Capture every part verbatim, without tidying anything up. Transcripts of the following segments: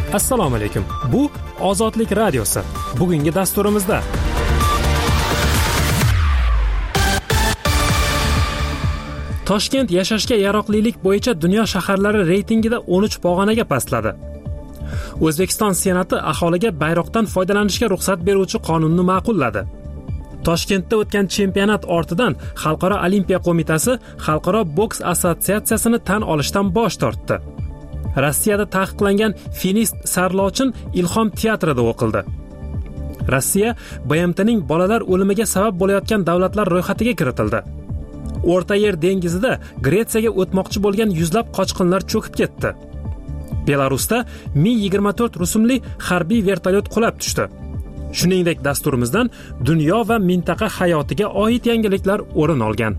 Assalomu alaykum. Bu Ozodlik radiosi. Bugungi dasturimizda Toshkent yashashga yaroqlilik bo'yicha dunyo shaharlari reytingida o'n uch pog'onaga pastladi. O'zbekiston Senati aholiga bayroqdan foydalanishga ruxsat beruvchi qonunni ma'qulladi. Toshkentda o'tgan chempionat ortidan Xalqaro olimpiya qo'mitasi Xalqaro boks assotsiatsiyasini tan olishdan bosh tortdi. Rossiyada taqiqlangan finist Sarlochin Ilhom teatrida o'qildi. Rossiya B M T'ning bolalar o'limiga sabab bo'layotgan davlatlar ro'yxatiga kiritildi. O'rta Yer dengizida Gretsiyaga o'tmoqchi bo'lgan yuzlab qochqinlar cho'kib ketdi. Belarusda Mi yigirma to'rt rusumli harbiy vertolyot qulab tushdi. Shuningdek, dasturimizdan dunyo va mintaqa hayotiga oid yangiliklar o'rin olgan.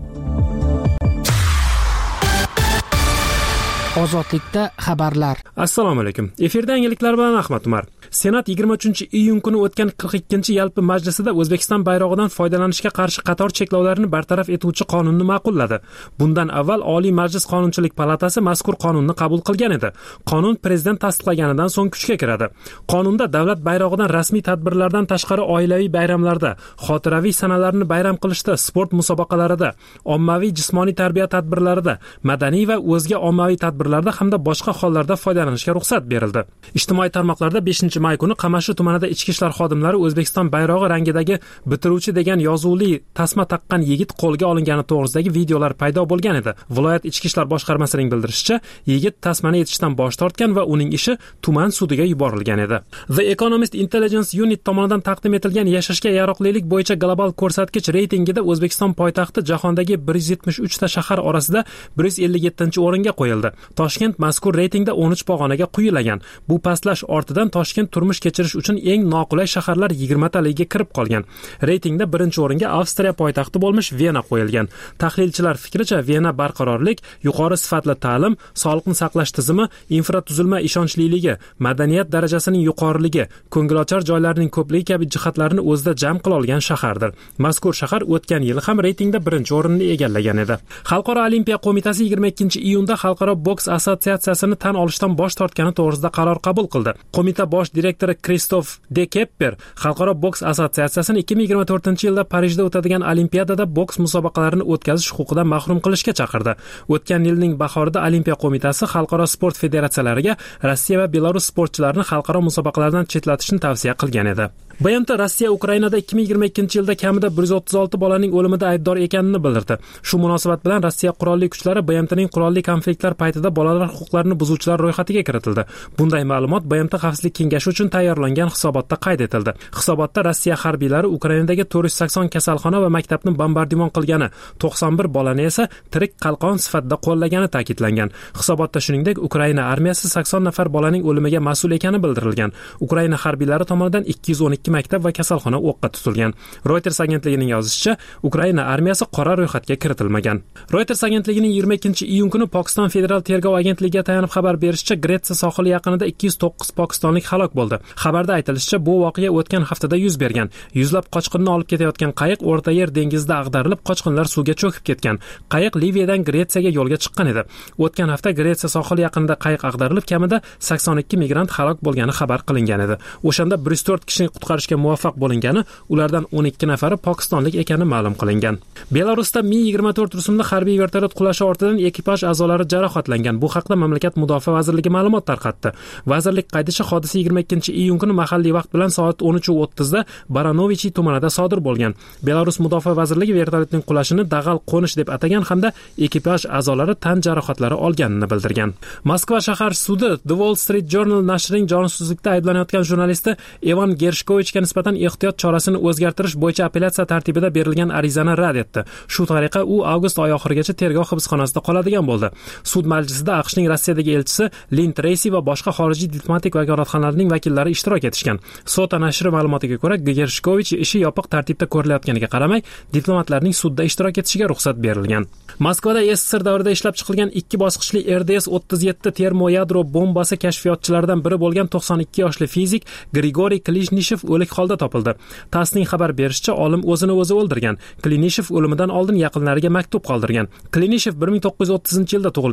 Ozodlikda xabarlar. Assalomu alaykum. Efirda yangiliklar bilan Ahmad Umar. Senat yigirma uchinchi iyun kuni o'tgan qirq ikkinchi yalpi majlisida O'zbekiston bayrog'idan foydalanishga qarshi qator cheklovlarni bartaraf etuvchi qonunni ma'qulladi. Bundan avval Oliy Majlis Qonunchilik palatasi mazkur qonunni qabul qilgan edi. Qonun prezident tasdiqlaganidan so'ng kuchga kiradi. Qonunda davlat bayrog'idan rasmiy tadbirlardan tashqari oilaviy bayramlarda, xotiraviy sanalarni bayram qilishda, sport musobaqalarida, ommaviy jismoniy tarbiya tadbirlarida, madaniy va o'zga ommaviy tadbirlarda hamda boshqa hollarda foydalanishga ruxsat berildi. Ijtimoiy tarmoqlarda beshinchi may kuni Qamashi tumanida ichki ishlar xodimlari O'zbekiston bayrog'i rangidagi bitiruvchi degan yozuvli tasma taqqan yigit qo'lga olingani to'g'risidagi videolar paydo bo'lgan edi. Viloyat ichki ishlar boshqarmasining bildirishicha, yigit tasmani yetishdan bosh tortgan va uning ishi tuman sudiga yuborilgan edi. The Economist Intelligence Unit tomonidan taqdim etilgan yashashga yaroqlilik bo'yicha global ko'rsatkich reytingida O'zbekiston poytaxti jahondagi bir yuz yetmish uch ta shahar orasida bir yuz ellik yettinchi o'ringa qo'yildi. Toshkent mazkur reytingda o'n uch pog'onaga quyilagan. Bu pastlash ortidan Toshkent turmush kechirish uchun eng noqulay shaharlar yigirma taligiga kirib qolgan. Reytingda birinchi o'ringa Avstriya poytaxti bo'lmish Vena qo'yilgan. Tahlilchilar fikricha, Vena barqarorlik, yuqori sifatli ta'lim, sog'liqni saqlash tizimi, infratuzilma ishonchliligi, madaniyat darajasining yuqoriligi, ko'ngilochar joylarning ko'pligi kabi jihatlarni o'zida jam qila olgan shahardir. Mazkur shahar o'tgan yil ham reytingda birinchi o'rinni egallagan edi. Xalqaro olimpiya qo'mitasi yigirma ikkinchi iyunda Xalqaro boks assotsiatsiyasini tan olishdan bosh tortgani to'g'risida qaror qabul qildi. Qo'mita bosh direktori Kristof De Kepper Xalqaro boks assotsiatsiyasini ikki ming yigirma to'rtinchi yilda Parijda o'tadigan olimpiadada boks musobaqalarini o'tkazish huquqidan mahrum qilishga chaqirdi. O'tgan yilning bahorida Olimpiya qo'mitasi xalqaro sport federatsiyalariga Rossiya va Belarus sportchilarini xalqaro musobaqalardan chetlatishni tavsiya qilgan edi. B M T Rossiya Ukrainada ikki ming yigirma ikkinchi yilda kamida bir yuz o'ttiz olti bolaning o'limida aybdor ekanini bildirdi. Shu munosabat bilan Rossiya qurolli kuchlari B M T'ning qurolli konfliktlar paytida bolalar huquqlarini buzuvchilar ro'yxatiga kiritildi. Bunday ma'lumot B M T Xavfsizlik kengashi uchun tayyorlangan hisobotda qayd etildi. Hisobotda Rossiya harbiylari Ukrainadagi to'rt yuz sakson kasalxona va maktabni bombardimon qilgani, to'qson bir bolani esa tirik qalqon sifatida qo'llagani ta'kidlangan. Hisobotda shuningdek Ukraina armiyasi sakson nafar bolaning o'limiga mas'ul ekani bildirilgan. Ukraina harbiylari tomonidan ikki yuz o'n ikki maktab va kasalxona o'qqa tutilgan. Reuters agentligining yozishicha, Ukraina armiyasi qora ro'yxatga kiritilmagan. Reuters agentligining yigirma ikkinchi iyun kuni Pokiston federal tergov agentligiga tayanib xabar berishicha, Gretsiya sohili yaqinida ikki yuz to'qqiz pokistonlik halok bo'ldi. Xabarda aytilishicha, bu voqea o'tgan haftada yuz bergan. Yuzlab qochqinni olib ketayotgan qayiq O'rta Yer dengizida ag'darilib, qochqinlar suvga cho'kib ketgan. Qayiq Liviyadan Gretsiyaga yo'lga chiqqan edi. O'tgan hafta Gretsiya sohili yaqinida qayiq ag'darilib, kamida sakson ikki migrant halok bo'lgani xabar qilingan edi. O'shanda bir yuz to'rt kishini qutqarishga muvaffaq bo'lingani, ulardan o'n ikki nafari pokistonlik ekani ma'lum qilingan. Belarusda Mi yigirma to'rt rusumli harbiy vertolyot qulashi ortidan ekipaj a'zolari jarohatlangan. Bu haqda mamlakat mudofaa vazirligi ma'lumot tarqatdi. Vazirlik qaydishicha, hodisa yigirma ikkinchi iyun kuni mahalliy vaqt bilan soat o'n uch o'ttizda Baranovichi tumanida sodir bo'lgan. Belarus mudofaa vazirligi vertolyotning qulashini dag'al qo'nish deb atagan hamda ekipaj a'zolari tan jarohatlari olganini bildirgan. Moskva shahar sudi The Wall Street Journal nashrining josuslikda ayblanayotgan jurnalisti Evan Gershkovichga nisbatan ehtiyot chorasini o'zgartirish bo'yicha apellyatsiya tartibida berilgan arizani rad etdi. Shu tariqa u avgust oyi oxirigacha tergov hibsxonasida qoladigan bo'ldi. Sud majlisida AQShning Rossiyadagi elchisi Lin Treysi va boshqa xorijiy diplomatik vakolatxonalarning vakillari ishtirok etishgan. Sota nashri ma'lumotiga ko'ra, Gershkovich ishi yopiq tartibda ko'rilayotganiga qaramay, diplomatlarning sudda ishtirok etishiga ruxsat berilgan. Moskvada S S R davrida ishlab chiqilgan ikki bosqichli R D S o'ttiz yetti termoyadro bombasi kashfiyotchilaridan biri bo'lgan to'qson ikki yoshli fizik Grigoriy Klishnishev o'lik holda topildi. TASSning xabar berishicha, olim o'zini o'zi o'ldirgan. Klinishev o'limidan oldin yaqinlariga maktub qoldirgan. Klinishev bir ming to'qqiz yuz o'ttizinchi yilda tug'ilgan.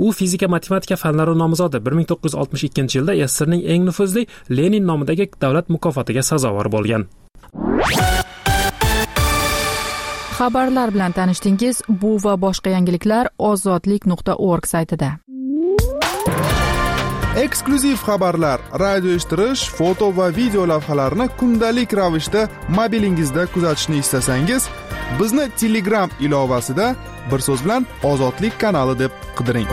U fizika matematika fanlari nomzodi. bir ming to'qqiz yuz oltmish ikkinchi yilda SSRning eng nufuzli Lenin nomidagi davlat mukofotiga sazovor bo'lgan. Xabarlar bilan tanishdingiz. Bu va boshqa yangiliklar ozodlik nuqta org saytida. Eksklyuziv xabarlar, radio eshittirish, foto va video lavhalarni kundalik ravishda mobilingizda kuzatishni istasangiz, bizni Telegram ilovasida bir so'z bilan Ozodlik kanali deb qidiring.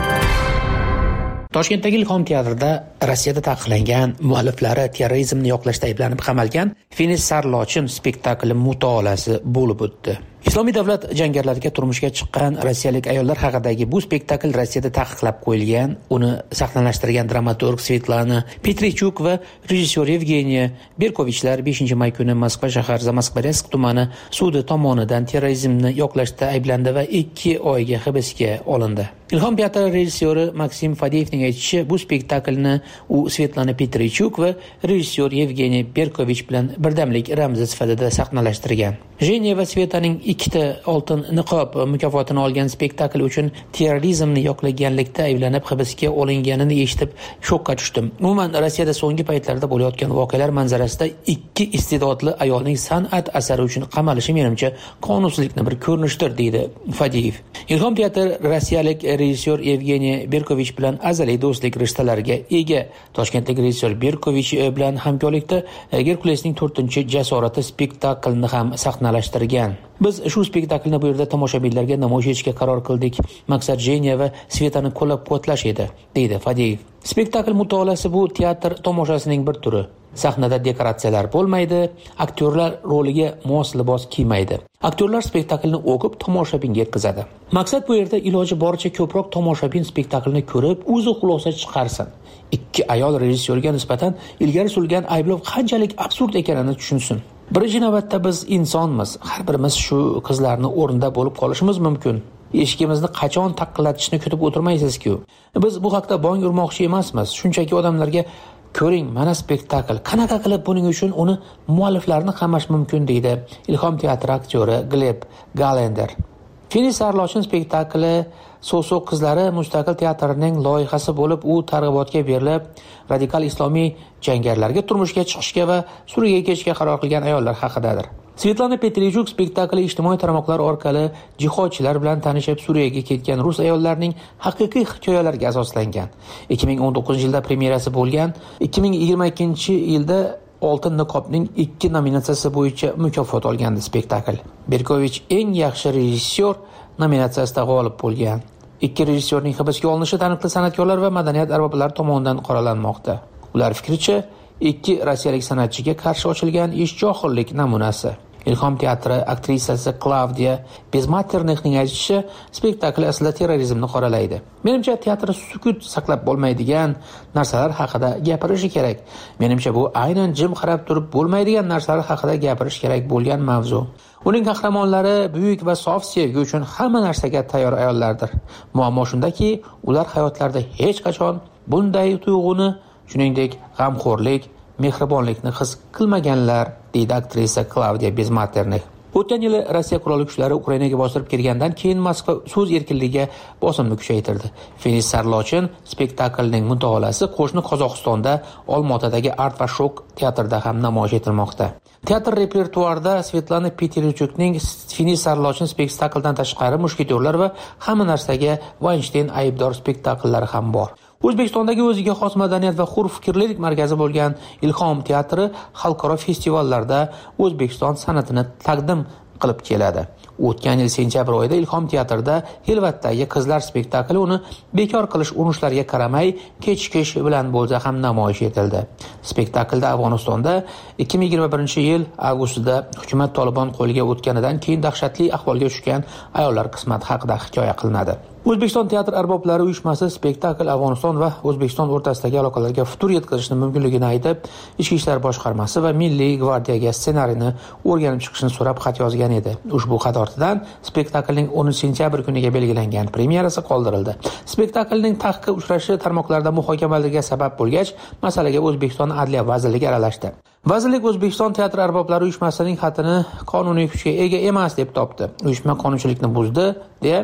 Toshkentdagi Ilhom teatrida Rossiyada taqiqlangan, mualliflari terrorizmni yoqlashda ayblanib qamalgan Finis Sarlochin spektakli mutolaasi bo'lib o'tdi. Islomiy davlat jangarlariga turmushga chiqqan rossiyalik ayollar haqidagi bu spektakl Rossiyada taqiqlab qo'yilgan. Uni sahnalashtirgan dramaturg Svetlana Petrichuk va rejissyor Yevgeniy Berkovichlar beshinchi may kuni Moskva shahar Zamoskvorsk tumani sudi tomonidan terrorizmni yoqlashda ayblandi va ikki oyga hibsga olindi. Ilhom teatri rejissyori Maksim Fadeyevning aytishicha, bu spektaklni u Svetlana Petrichuk va rejissyor Yevgeniy Berkovich bilan birdamlik ramzi sifatida sahnalashtirgan. Jeniya va Svetaning ikkita oltin niqob mukofotini olgan spektakl uchun terrorizmni yoqlaganlikda ayblanib hibsga olinganini eshitib shokka tushdim. Umuman Rossiyada so'nggi paytlarda bo'layotgan voqealar manzarasida ikki iste'dodli ayolning san'at asari uchun qamalishi menimcha qonunsizlikning bir ko'rinishidir, deydi Fadeyev. Ilhom teatri rossiyalik rejissyor Yevgeniy Berkovich bilan azaliy do'stlik rishtalariga ega. Toshkentlik rejissyor Berkovich bilan hamkorlikda Gerkulesning to'rtinchi jasorati spektaklini ham sahnalashtirgan. Biz shu spektaklni bu yerda tomoshabinlarga namoyish etishga qaror qildik. Maqsad Jeniya va Svetani qo'llab-quvvatlash edi, deydi Fadeyev. Spektakl mutolaasi bu teatr tomoshasining bir turi. Sahnada dekoratsiyalar bo'lmaydi, aktyorlar roliga mos libos kiymaydi. Aktyorlar spektaklni o'qib tomoshabinga yetkazadi. Maqsad bu yerda iloji boricha ko'proq tomoshabin spektaklni ko'rib, o'zi xulosa chiqarsin. Ikki ayol rejissyorga nisbatan ilgari surilgan ayblov qanchalik absurd ekanini tushunsin. Birinchi navbatda biz insonmiz. Har birimiz shu qizlarni o'rnida bo'lib qolishimiz mumkin. Eshigimizni qachon taqillatishni kutib o'tirmaysiz-ku. Biz bu haqda bong urmoqchi emasmiz. Shunchaki odamlarga ko'ring, mana spektakl. Qanaqa qilib buning uchun uni mualliflarini qamash mumkin, deydi Ilhom teatri aktyori Gleb Galender. Finis Sarlochin spektakli So'soq qizlari mustaqil teatrining loyihasi bo'lib, u targ'ibotga berilib, radikal islomiy jangarilarga turmushga chiqishga va Suriyaga ketishga qaror qilgan ayollar haqidadir. Svetlana Petrichuk spektakli ijtimoiy tarmoqlar orqali jihodchilar bilan tanishib, Suriyaga ketgan rus ayollarining haqiqiy hikoyalariga asoslangan. ikki ming o'n to'qqizinchi yilda premyerasi bo'lgan, ikki ming yigirma ikkinchi yilda Oltin niqobning ikki nominatsiyasi bo'yicha mukofot olgandi spektakl. Berkovich eng yaxshi rejissyor nominatsiyasida g'olib bo'lgan. Ikki rejissyorning hibsga olinishi taniqli san'atkorlar va madaniyat arboblari tomonidan qoralanmoqda. Ular fikricha, ikki rossiyalik san'atchiga qarshi ochilgan ish johillik namunasi. Ilhom teatri aktrisasi Klavdiya Bezmaternexning aytishicha, spektakl aslida terrorizmni qoralaydi. Menimcha teatr sukut saqlab bo'lmaydigan narsalar haqida gapirishi kerak. Menimcha bu aynan jim qarab turib bo'lmaydigan narsalar haqida gapirish kerak bo'lgan mavzu. Uning qahramonlari buyuk va sof sevgi uchun hamma narsaga tayyor ayollardir. Muammo shundaki, ular hayotlarida hech qachon bunday tuyg'uni, shuningdek g'amxo'rlik, mehribonlikni his qilmaganlar, deydi aktrisa Klavdiya Bezmaternix. O'tgan yili Rossiya qurolli kuchlari Ukrainaga bostirib kirgandan keyin Moskva so'z erkinligiga bosimni kuchaytirdi. Finis Sarlochin spektaklining mutolaasi qo'shni Qozog'istonda Olmaotadagi Art va Shok teatrida ham namoyish etilmoqda. Teatr repertuarida Svetlana Petrichukning Finis Sarlochin spektaklidan tashqari Mushketyorlar va hamma narsaga Weinstein aybdor spektakllari ham bor. O'zbekistondagi o'ziga xos madaniyat va hur fikrlilik markazi bo'lgan Ilhom teatri xalqaro festivallarda O'zbekiston san'atini taqdim qilib keladi. O'tgan yil sentyabr oyida Ilhom teatrida Xilvatdagi qizlar spektakli uni bekor qilish urinishlariga qaramay kechikish bilan bo'lsa ham namoyish etildi. Spektaklda Afg'onistonda ikki ming yigirma birinchi yil avgustida hukumat Tolibon qo'liga o'tganidan keyin dahshatli ahvolga tushgan ayollar qismati haqida hikoya qilinadi. O'zbekiston teatr arboblari uyushmasi spektakl Afg'oniston va O'zbekiston o'rtasidagi aloqalarga futur yetkazishni mumkinligini aytib, Ichki ishlar boshqarmasi va Milliy gvardiyaga ssenariyni o'rganib chiqishni so'rab xat yozgan edi. Ushbu xat ortidan spektaklning o'ninchi sentyabr kuniga belgilangan premyerasi qoldirildi. Spektaklning taqiqqa uchrashi tarmoqlarda muhokamalarga sabab bo'lgach, masalaga O'zbekiston Adliya vazirligi aralashdi. Vazirlik O'zbekiston teatr arboblari uyushmasining xatini qonuniy kuchga ega emas deb topdi. Uyushma qonunchilikni buzdi, deya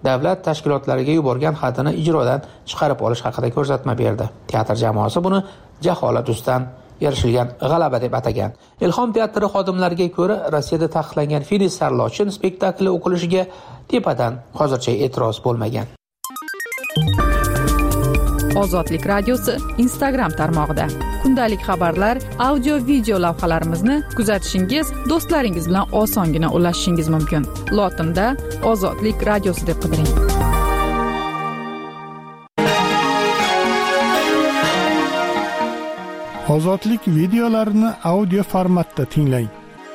davlat tashkilotlariga yuborgan xatini ijrodan chiqarib olish haqida ko'rsatma berdi. Teatr jamoasi buni jaholat ustidan erishilgan g'alaba deb atagan. Ilhom teatri xodimlariga ko'ra, Rossiyada taqiqlangan Finish Sarlochin spektakli o'qilishiga tepadan hozircha e'tiroz bo'lmagan. Ozodlik radiosi Instagram tarmog'ida kundalik xabarlar, audio video lavhalarimizni kuzatishingiz, do'stlaringiz bilan osongina ulashishingiz mumkin. Lotinda Ozodlik radiosi deb qidiring. Ozodlik videolarini audio formatda tinglang.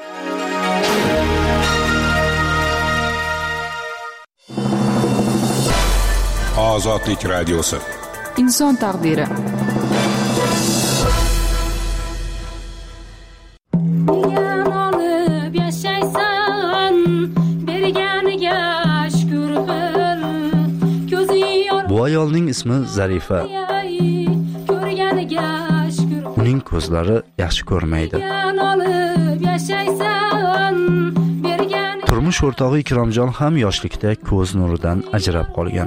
Ozodlik radiosi. Inson taqdiri. Bu ayolning ismi Zarifa. Uning ko'zlari yaxshi ko'rmaydi. Turmush o'rtog'i Ikromjon ham yoshlikda ko'z nuridan ajrab qolgan.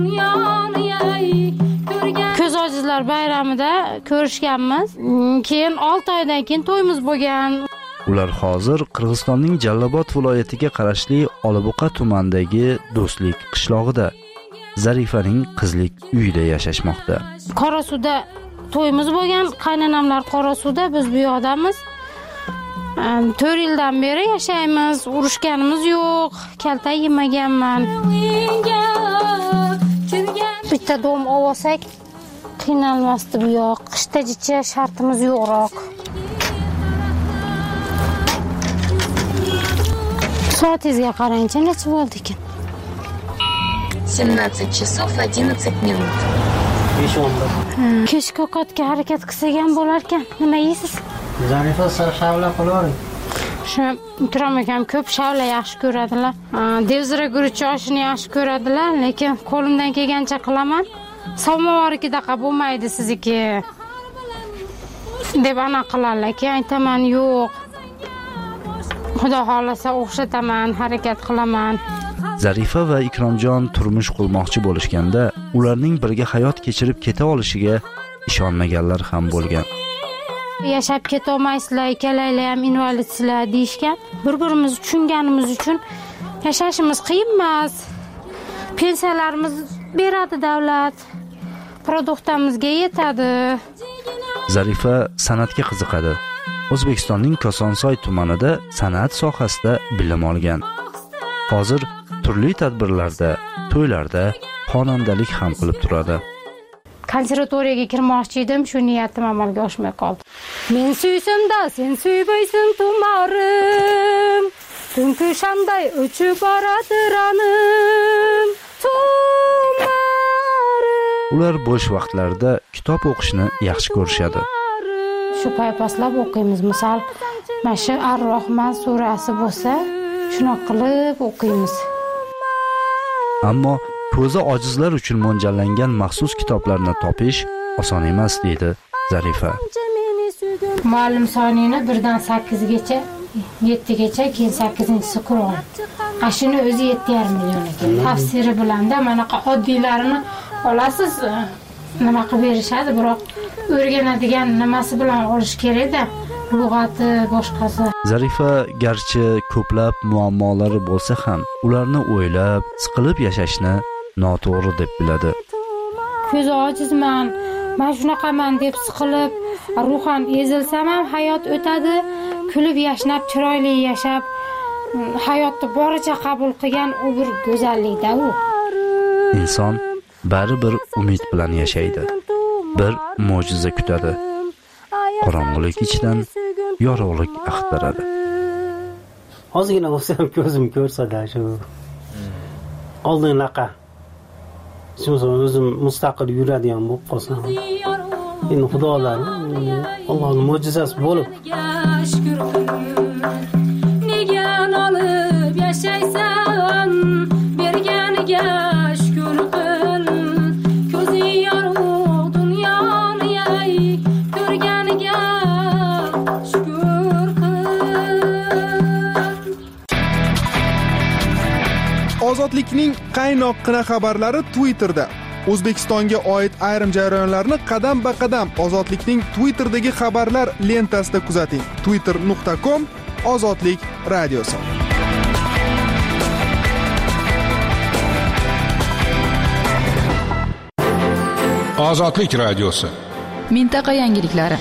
Ko'z ojizlar bayramida ko'rishganmiz. Keyin olti oydan keyin to'yimiz bo'lgan. Ular hozir Qirg'izistonning Jallobod viloyatiga qarashli Olibuqa tumanidagi Do'stlik qishlog'ida Zarifaning qizlik uyida yashashmoqda. Qorasuvda to'yimiz bo'lgan. Qaynonamlar Qorasuvda, biz bu yoqdamiz. to'rt yildan beri yashaymiz. Urushganimiz yo'q. Kalta yemaganman. Bitta dom olsak qiynalmasdi bu yoq. Qishdagicha shartimiz yo'qroq. Soatingizga qarangchi, necha bo'ldi ekan? семнадцать часов одиннадцать минут. Kechki ovqatga harakat qilsak ham bo'lar ekan. Nima yeysiz? Zarifa shavla qilaring. Shu Ikrom akam ko'p shavla yaxshi ko'radilar. Devzira guruch oshini yaxshi ko'radilar, lekin qo'limdan kelgancha qilaman. Samovarnikidaqa bo'lmaydi sizniki deb ana qilarlar. Keyin aytaman, yo'q. Xudo xolasa o'xshataman, harakat qilaman. Zarifa va Ikromjon turmush qurmoqchi bo'lishganda, ularning birga hayot kechirib keta olishiga ishonmaganlar ham bo'lgan. Yashab keta olmaysizlar, ikkalaylar ham invalidsizlar deyishgan. Bir-birimizni tushunganimiz uchun yashashimiz qiyin emas. Pensiyalarimiz beradi davlat. Produktimizga yetadi. Zarifa san'atga qiziqadi. O'zbekistonning Kosonsoy tumanida san'at sohasida bilim olgan. Hozir turli tadbirlarda, to'ylarda xonandalik ham qilib turadi. Konservatoriyaga kirmoqchi edim, shu niyatim amalga oshmay qoldi. Men suysimda, sen suybaysan tumarim. Tunki shamday o'chib boradi ranim. Tumarim. Ular bo'sh vaqtlarida kitob o'qishni yaxshi ko'rishadi. Shu paypaslab o'qiymiz. Misol, mana shu Ar-Rohman surasi bo'lsa, shuni qilib o'qiymiz. Ammo ko'zi ojizlar uchun mo'ljallangan maxsus kitoblarni topish oson emas deydi Zarifa. Muallim sonini birdan sakkizgacha, yettigacha, keyin sakkizinchisi Qur'on. Ashuni o'zi yetti yarim million ekan. Tafsiri bilanda manaqa oddiylarini olasiz, nima qilib berishadi, biroq o'rganadigan nimasi bilan olish kerak-da. Lug'ati, boshqasi. Zarifa garchi ko'plab muammolari bo'lsa ham, ularni o'ylab, siqilib yashashni noto'g'ri deb biladi. Ko'zi ojizman, men shunaqaman deb siqilib, ruhan ezilsam ham hayot o'tadi. Kulib yashnab, chiroyli yashab, hayotni boricha qabul qilgan u bir go'zallikda u. Inson baribir umid bilan yashaydi. Bir mo'jiza kutadi. Qorong'ulik ichidan yorug'lik axtaradi. Ozgina bo'lsa ham ko'zim ko'rsada shu. Oldinlaqa. Shunday o'zim mustaqil yuradigan bo'lib qolsam. Endi xudolar, Allohning mo'jizasi bo'lib. Nega olib yashaysan, berganiga shukr qil. Ko'zi yorug' dunyoni ay, ko'rganiga shukr qil. Ozodlikning qaynoqqina xabarlari Twitterda. O'zbekistonga oid ayrim jarayonlarni qadam-ba-qadam Ozodlikning Twitterdagi xabarlar lentasida kuzating. twitter nuqta com Ozodlik radiosi. Ozodlik radiosi. Mintaqa yangiliklari.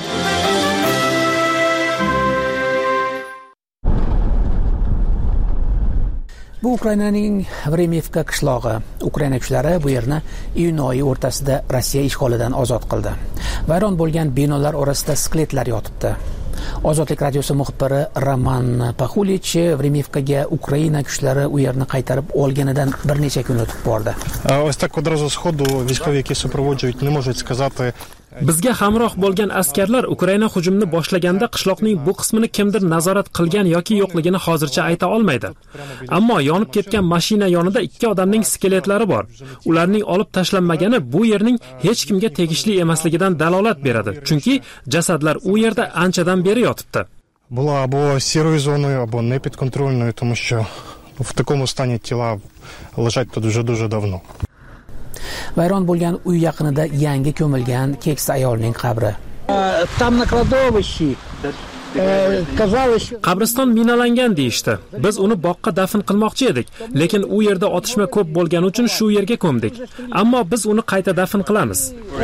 Bu Ukrainaning Vremivka qishlog'i. Ukraina kuchlari bu yerni iyun oyi o'rtasida Rossiya ishg'olidan ozod qildi. Vayron bo'lgan binolar orasida skeletlar yotibdi. Ozodlik radiosi muxbiri Roman Paxulich Vremivkaga Ukraina kuchlari u yerni qaytarib olganidan bir necha kun o'tib bordi. Ось так одразу сходу військові, які супроводжують, не можуть сказати. Bizga hamroh bo'lgan askarlar Ukraina hujumni boshlaganda qishloqning bu qismini kimdir nazorat qilgan yoki yo'qligini hozircha ayta olmaydi. Ammo yonib ketgan mashina yonida ikki odamning skeletlari bor. Ularning olib tashlanmagani bu yerning hech kimga tegishli emasligidan dalolat beradi. Chunki jasadlar u yerda anchadan beri yotibdi. Була або сірою зоною, або непідконтрольною, тому що в такому стані тіла лежать тут вже дуже давно. Vayron bo'lgan uy yaqinida yangi ko'milgan keksa ayolning qabri. Там на кладовище Qabriston minalangan deyishdi. Biz uni boqqa dafn qilmoqchi edik, lekin u yerda otishma ko'p bo'lgani uchun shu yerga ko'mdik. Ammo biz uni qayta dafn qilamiz.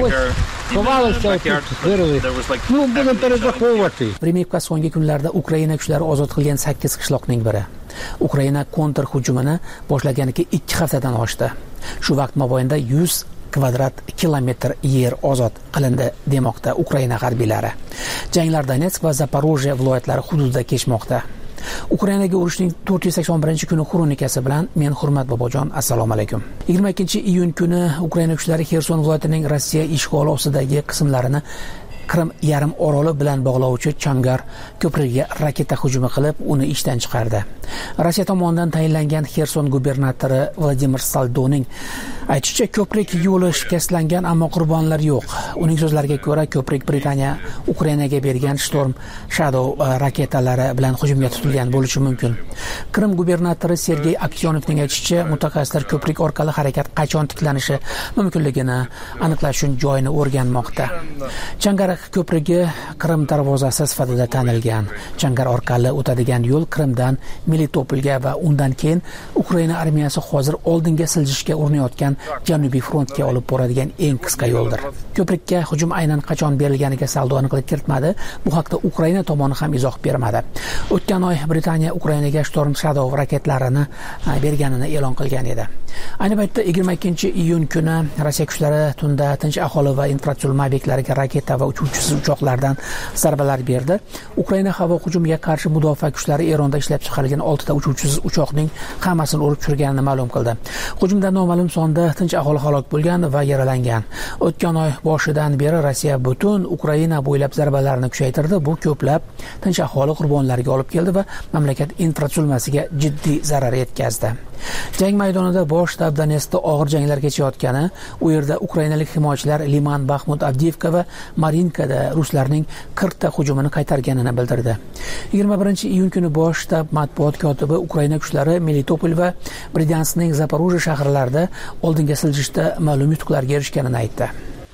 Vremivka so'nggi kunlarda Ukraina kuchlari ozod qilgan sakkiz qishloqning biri. Ukraina kontra hujumini boshlaganiga ikki haftadan oshdi. Shu vaqt mobaynida yuz kvadrat kilometr yer ozod qilindi demoqda Ukraina harbiylari. Janglar Donetsk va Zaporojye viloyatlari hududida kechmoqda. Ukrainaga urushning to'rt yuz sakson birinchi kuni xronikasi bilan men Hurmat Bobojon, assalomu alaykum. yigirma ikkinchi iyun kuni Ukraina kuchlari Xerson viloyatining Rossiya ishg'oli ostidagi qismlarini Qrim yarim oroli bilan bog'lovchi Changar ko'prigiga raketa hujumi qilib, uni ishdan chiqardi. Rossiya tomonidan tayinlangan Xerson gubernatori Vladimir Saldoning aytishicha, ko'prik yo'li shikastlangan, ammo qurbonlar yo'q. Uning so'zlariga ko'ra, ko'prik Britaniya Ukrainaga bergan Storm Shadow raketalari bilan hujumga tutilgan bo'lishi mumkin. Qrim gubernatori Sergey Aksyonovning aytishicha, mutaxassislar ko'prik orqali harakat qachon tiklanishi mumkinligini aniqlash uchun joyini o'rganmoqda. Changar ko'prigi Qrim darvozasi sifatida tanilgan. Changar orqali o'tadigan yo'l Qrimdan Melitopolga va undan keyin Ukraina armiyasi hozir oldinga siljishga urinayotgan Janubiy frontga olib boradigan eng qisqa yo'ldir. Ko'prikka hujum aynan qachon berilganiga saldo aniqlik kiritmadi. Bu haqda Ukraina tomoni ham izoh bermadi. O'tgan oy Britaniya Ukrainaga Storm Shadow raketlarini berganini e'lon qilgan edi. Ayni paytda yigirma ikkinchi iyun kuni Rossiya kuchlari tunda tinch aholi va infratuzilma obyektlariga raketa va uchuvchisiz uchoqlardan zarbalar berdi. Ukraina havo hujumiga qarshi mudofaa kuchlari Eronda ishlab chiqarilgan oltita uchuvchisiz uchoqning hammasini urib tushirganini ma'lum qildi. Hujumda noma'lum sonda tinch aholi halok bo'lgan va yaralangan. O'tgan oy boshidan beri Rossiya butun Ukraina bo'ylab zarbalarni kuchaytirdi. Bu ko'plab tinch aholi qurbonlariga olib keldi va mamlakat infratuzilmasiga jiddiy zarar yetkazdi. Jang maydonida bosh shtab Donetskda og'ir janglar kechayotgani, u yerda ukrainalik himoyachilar Liman, Baxmut, Avdiivka va Marinkada ruslarning qirq ta hujumini qaytarganini bildirdi. yigirma birinchi iyun kuni bosh shtab matbuot kotibi Ukraina kuchlari Melitopol va Bryanskning Zaporojye shaharlarida oldinga siljishda ma'lum yutuqlarga erishganini aytdi.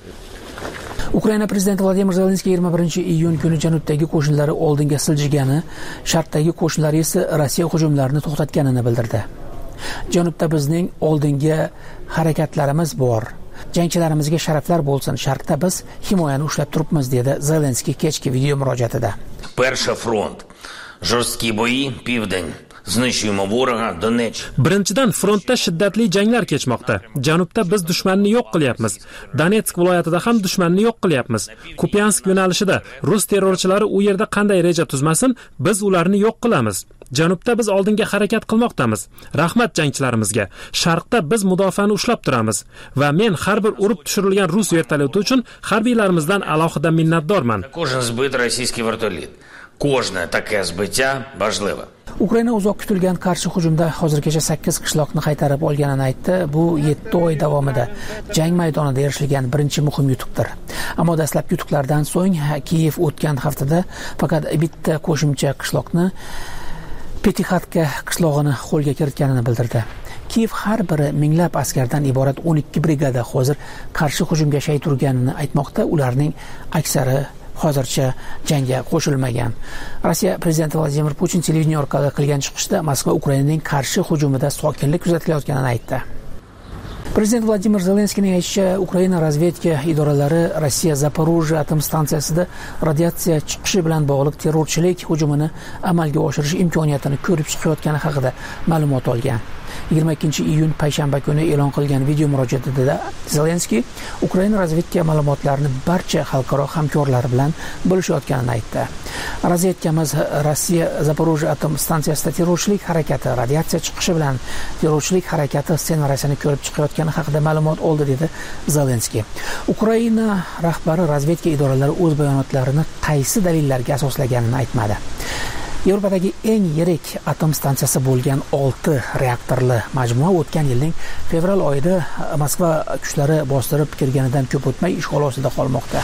Ukraina prezidenti Vladimir Zelenskiy yigirma birinchi iyun kuni janubdagi qo'shinlari oldinga siljigani, sharqdagi qo'shinlar esa Rossiya hujumlarini to'xtatganini bildirdi. Janubda bizning oldinga harakatlarimiz bor. Jangchilarimizga sharaflar bo'lsin. Sharqda biz himoyani ushlab turibmiz, dedi Zelenskiy kechki video murojaatida. Перший фронт. Жорсткі бої, південь. Знищуємо ворога, Donetsk. Birinchidan frontda shiddatli janglar kechmoqda. Janubda biz dushmanni yo'q qilyapmiz. Donetsk viloyatida ham dushmanni yo'q qilyapmiz. Kupiansk yo'nalishida rus terrorchilari u yerda qanday reja tuzmasin, biz ularni yo'q qilamiz. Janubda biz oldinga harakat qilmoqdamiz. Rahmat jangchilarimizga. Sharqda biz mudofaani ushlab turamiz va men har bir urib tushirilgan rus vertolyoti uchun harbiylarimizdan alohida minnatdorman. Кожен збит російський вертоліт. Кожне таке збиття важливе. Ukraina uzoq kutilgan qarshi hujumda hozirgacha sakkiz qishloqni qaytarib olganini aytdi. Bu yetti oy davomida jang maydonida erishilgan birinchi muhim yutuqdir. Ammo dastlabki yutuqlardan so'ng Kiyev o'tgan haftada faqat bitta qo'shimcha qishloqni Petixatka qishlog'ini qo'lga kiritganini bildirdi. Kiyev har biri minglab askardan iborat o'n ikki brigada hozir qarshi hujumga shay turganini aytmoqda. Ularning aksari hozircha jangga qo'shilmagan. Rossiya prezidenti Vladimir Putin televideniye orqali qilgan chiqishda Moskva Ukrainaning qarshi hujumida sokinlik kuzatilayotganini aytdi. Prezident Vladimir Zelenskiyning aytishicha, Ukraina razvedka idoralari Rossiya Zaporojye atom stansiyasida radiatsiya chiqishi bilan bog'liq terrorchilik hujumini amalga oshirish imkoniyatini ko'rib chiqayotgani haqida ma'lumot olgan. yigirma ikkinchi iyun payshanba kuni e'lon qilgan video murojaatida Zelenskiy Ukraina razvedka ma'lumotlarini barcha xalqaro hamkorlar bilan bo'lishayotganini aytdi. Razvedkamiz Rossiya Zaporojye atom stansiyasida terrorchilik harakati, radiatsiya chiqishi bilan terrorchilik harakati ssenariyini ko'rib chiqayotgani haqida ma'lumot oldi, dedi Zelenskiy. Ukraina rahbari razvedka idoralari o'z bayonotlarini qaysi dalillarga asoslaganini aytmadi. Yevropadagi eng yirik atom stansiyasi bo'lgan olti reaktorli majmua o'tgan yilning fevral oyida Moskva kuchlari bostirib kirganidan ko'p o'tmay ishg'ol ostida qolmoqda.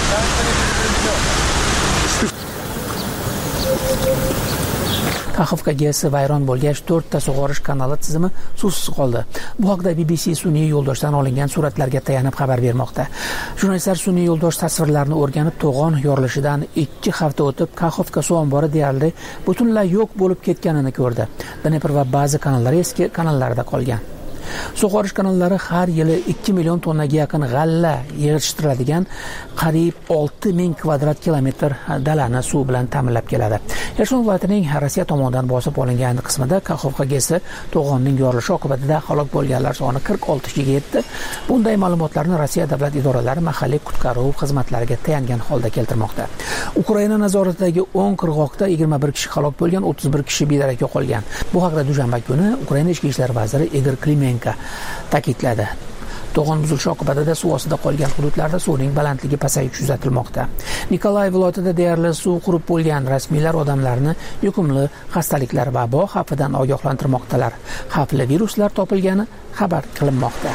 Kaxovka gesi vayron bo'lgach, to'rtta sug'orish kanali tizimi suvsiz qoldi. Bu haqda B B C sun'iy yo'ldoshdan olingan suratlarga tayanib xabar bermoqda. Jurnalistlar sun'iy yo'ldosh tasvirlarini o'rganib, to'g'on yorilishidan ikki hafta o'tib, Kaxovka suv ombori deyarli butunlay yo'q bo'lib ketganini ko'rdi. Dnepr va ba'zi kanallar eski kanallarda qolgan. Sug'orish kanallari har yili ikki million tonnaga yaqin g'alla yig'ishtiradigan qariyb olti ming kvadrat kilometr dalani suv bilan ta'minlab keladi. Kherson viloyatining Rossiya tomonidan bosib olingan qismida Kaxovka gesi to'g'onning yorilishi oqibatida halok bo'lganlar soni qirq oltiga yetdi. Bunday ma'lumotlarni Rossiya davlat idoralari mahalliy qutqaruv xizmatlariga tayangan holda keltirmoqda. Ukraina nazoratidagi o'n qirg'oqda yigirma bir kishi halok bo'lgan, o'ttiz bir kishi bedarak yo'qolgan. Bu haqda dushanba kuni Ukraina ichki ishlar vaziri Igor Klimenko ta'kidladi. To'g'on buzilishi oqibatida suv ostida qolgan hududlarda suvning balandligi pasayishi kuzatilmoqda. Nikolay viloyatida deyarli suv qurib bo'lgan. Rasmiylar odamlarni yuqumli xastaliklar va vabo xavfidan ogohlantirmoqdalar. Xavfli viruslar topilgani xabar qilinmoqda.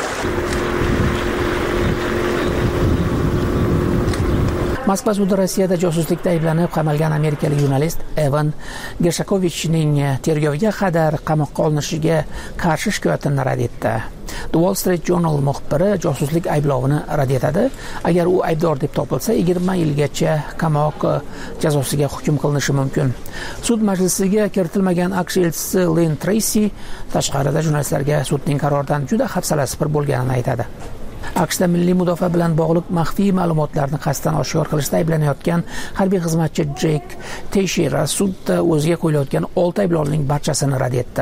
Moskva sudi Rossiyada josuslikda ayblanib qamalgan amerikalik jurnalist Evan Gershakovichning tergovga qadar qamoqqa olinishiga qarshi shikoyatini rad etdi. The Wall Street Journal muxbiri josuslik ayblovini rad etadi. Agar u aybdor deb topilsa, yigirma yilgacha qamoq jazosiga hukm qilinishi mumkin. Sud majlisiga kiritilmagan AQSh elchisi Lynn Tracy tashqarida jurnalistlarga sudning qaroridan juda hafsalasi pir bo'lganini aytadi. AQShda milliy mudofaa bilan bog'liq maxfiy ma'lumotlarni qasddan oshkor qilishda ayblanayotgan harbiy xizmatchi Jake Teixeira sudda o'ziga qo'yilayotgan olti ayblovning barchasini rad etdi.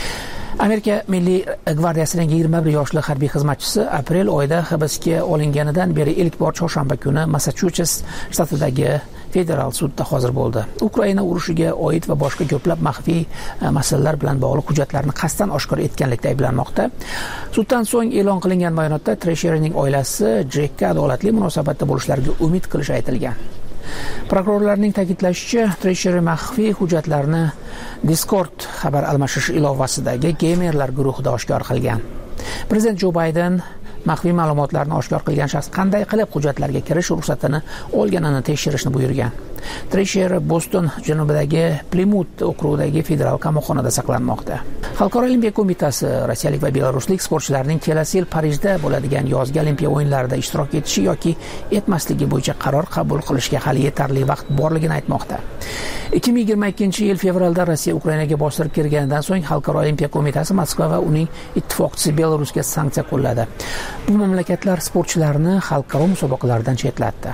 Amerika Milliy gvardiyasining yigirma bir yoshli harbiy xizmatchisi aprel oyida hibsga olinganidan beri ilk bor chorshanba kuni Massachusets shtatidagi federal sudda hozir bo'ldi. Ukraina urushiga oid va boshqa ko'plab maxfiy masalalar bilan bog'liq hujjatlarni qasddan oshkor etganlikda ayblanmoqda. Suddan so'ng e'lon qilingan bayonotda Treisherining oilasi Jake'ga adolatli munosabatda bo'lishlariga umid qilish aytilgan. Prokurorlarning ta'kidlashicha, Treisheri maxfiy hujjatlarni Discord xabar almashish ilovasidagi gamerlar guruhida oshkor qilgan. Prezident Jo Bayden maxfiy ma'lumotlarni oshkor qilgan shaxs qanday qilib hujjatlarga kirish ruxsatini olganini tekshirishni buyurgan. Treisher Boston janubidagi Plymouth okrugidagi federal qamoqxonada saqlanmoqda. Xalqaro olimpiya qo'mitasi rossiyalik va belaruslik sportchilarning kelasi yil Parijda bo'ladigan yozgi olimpiya o'yinlarida ishtirok etishi yoki etmasligi bo'yicha qaror qabul qilishga hali yetarli vaqt borligini aytmoqda. ikki ming yigirma ikkinchi yil fevralda Rossiya Ukrainaga bostirib kirganidan so'ng Xalqaro olimpiya qo'mitasi Moskva va uning ittifoqchisi Belarusga sanksiya qo'lladi. Bu mamlakatlar sportchilarni xalqaro musobaqalardan chetlatdi.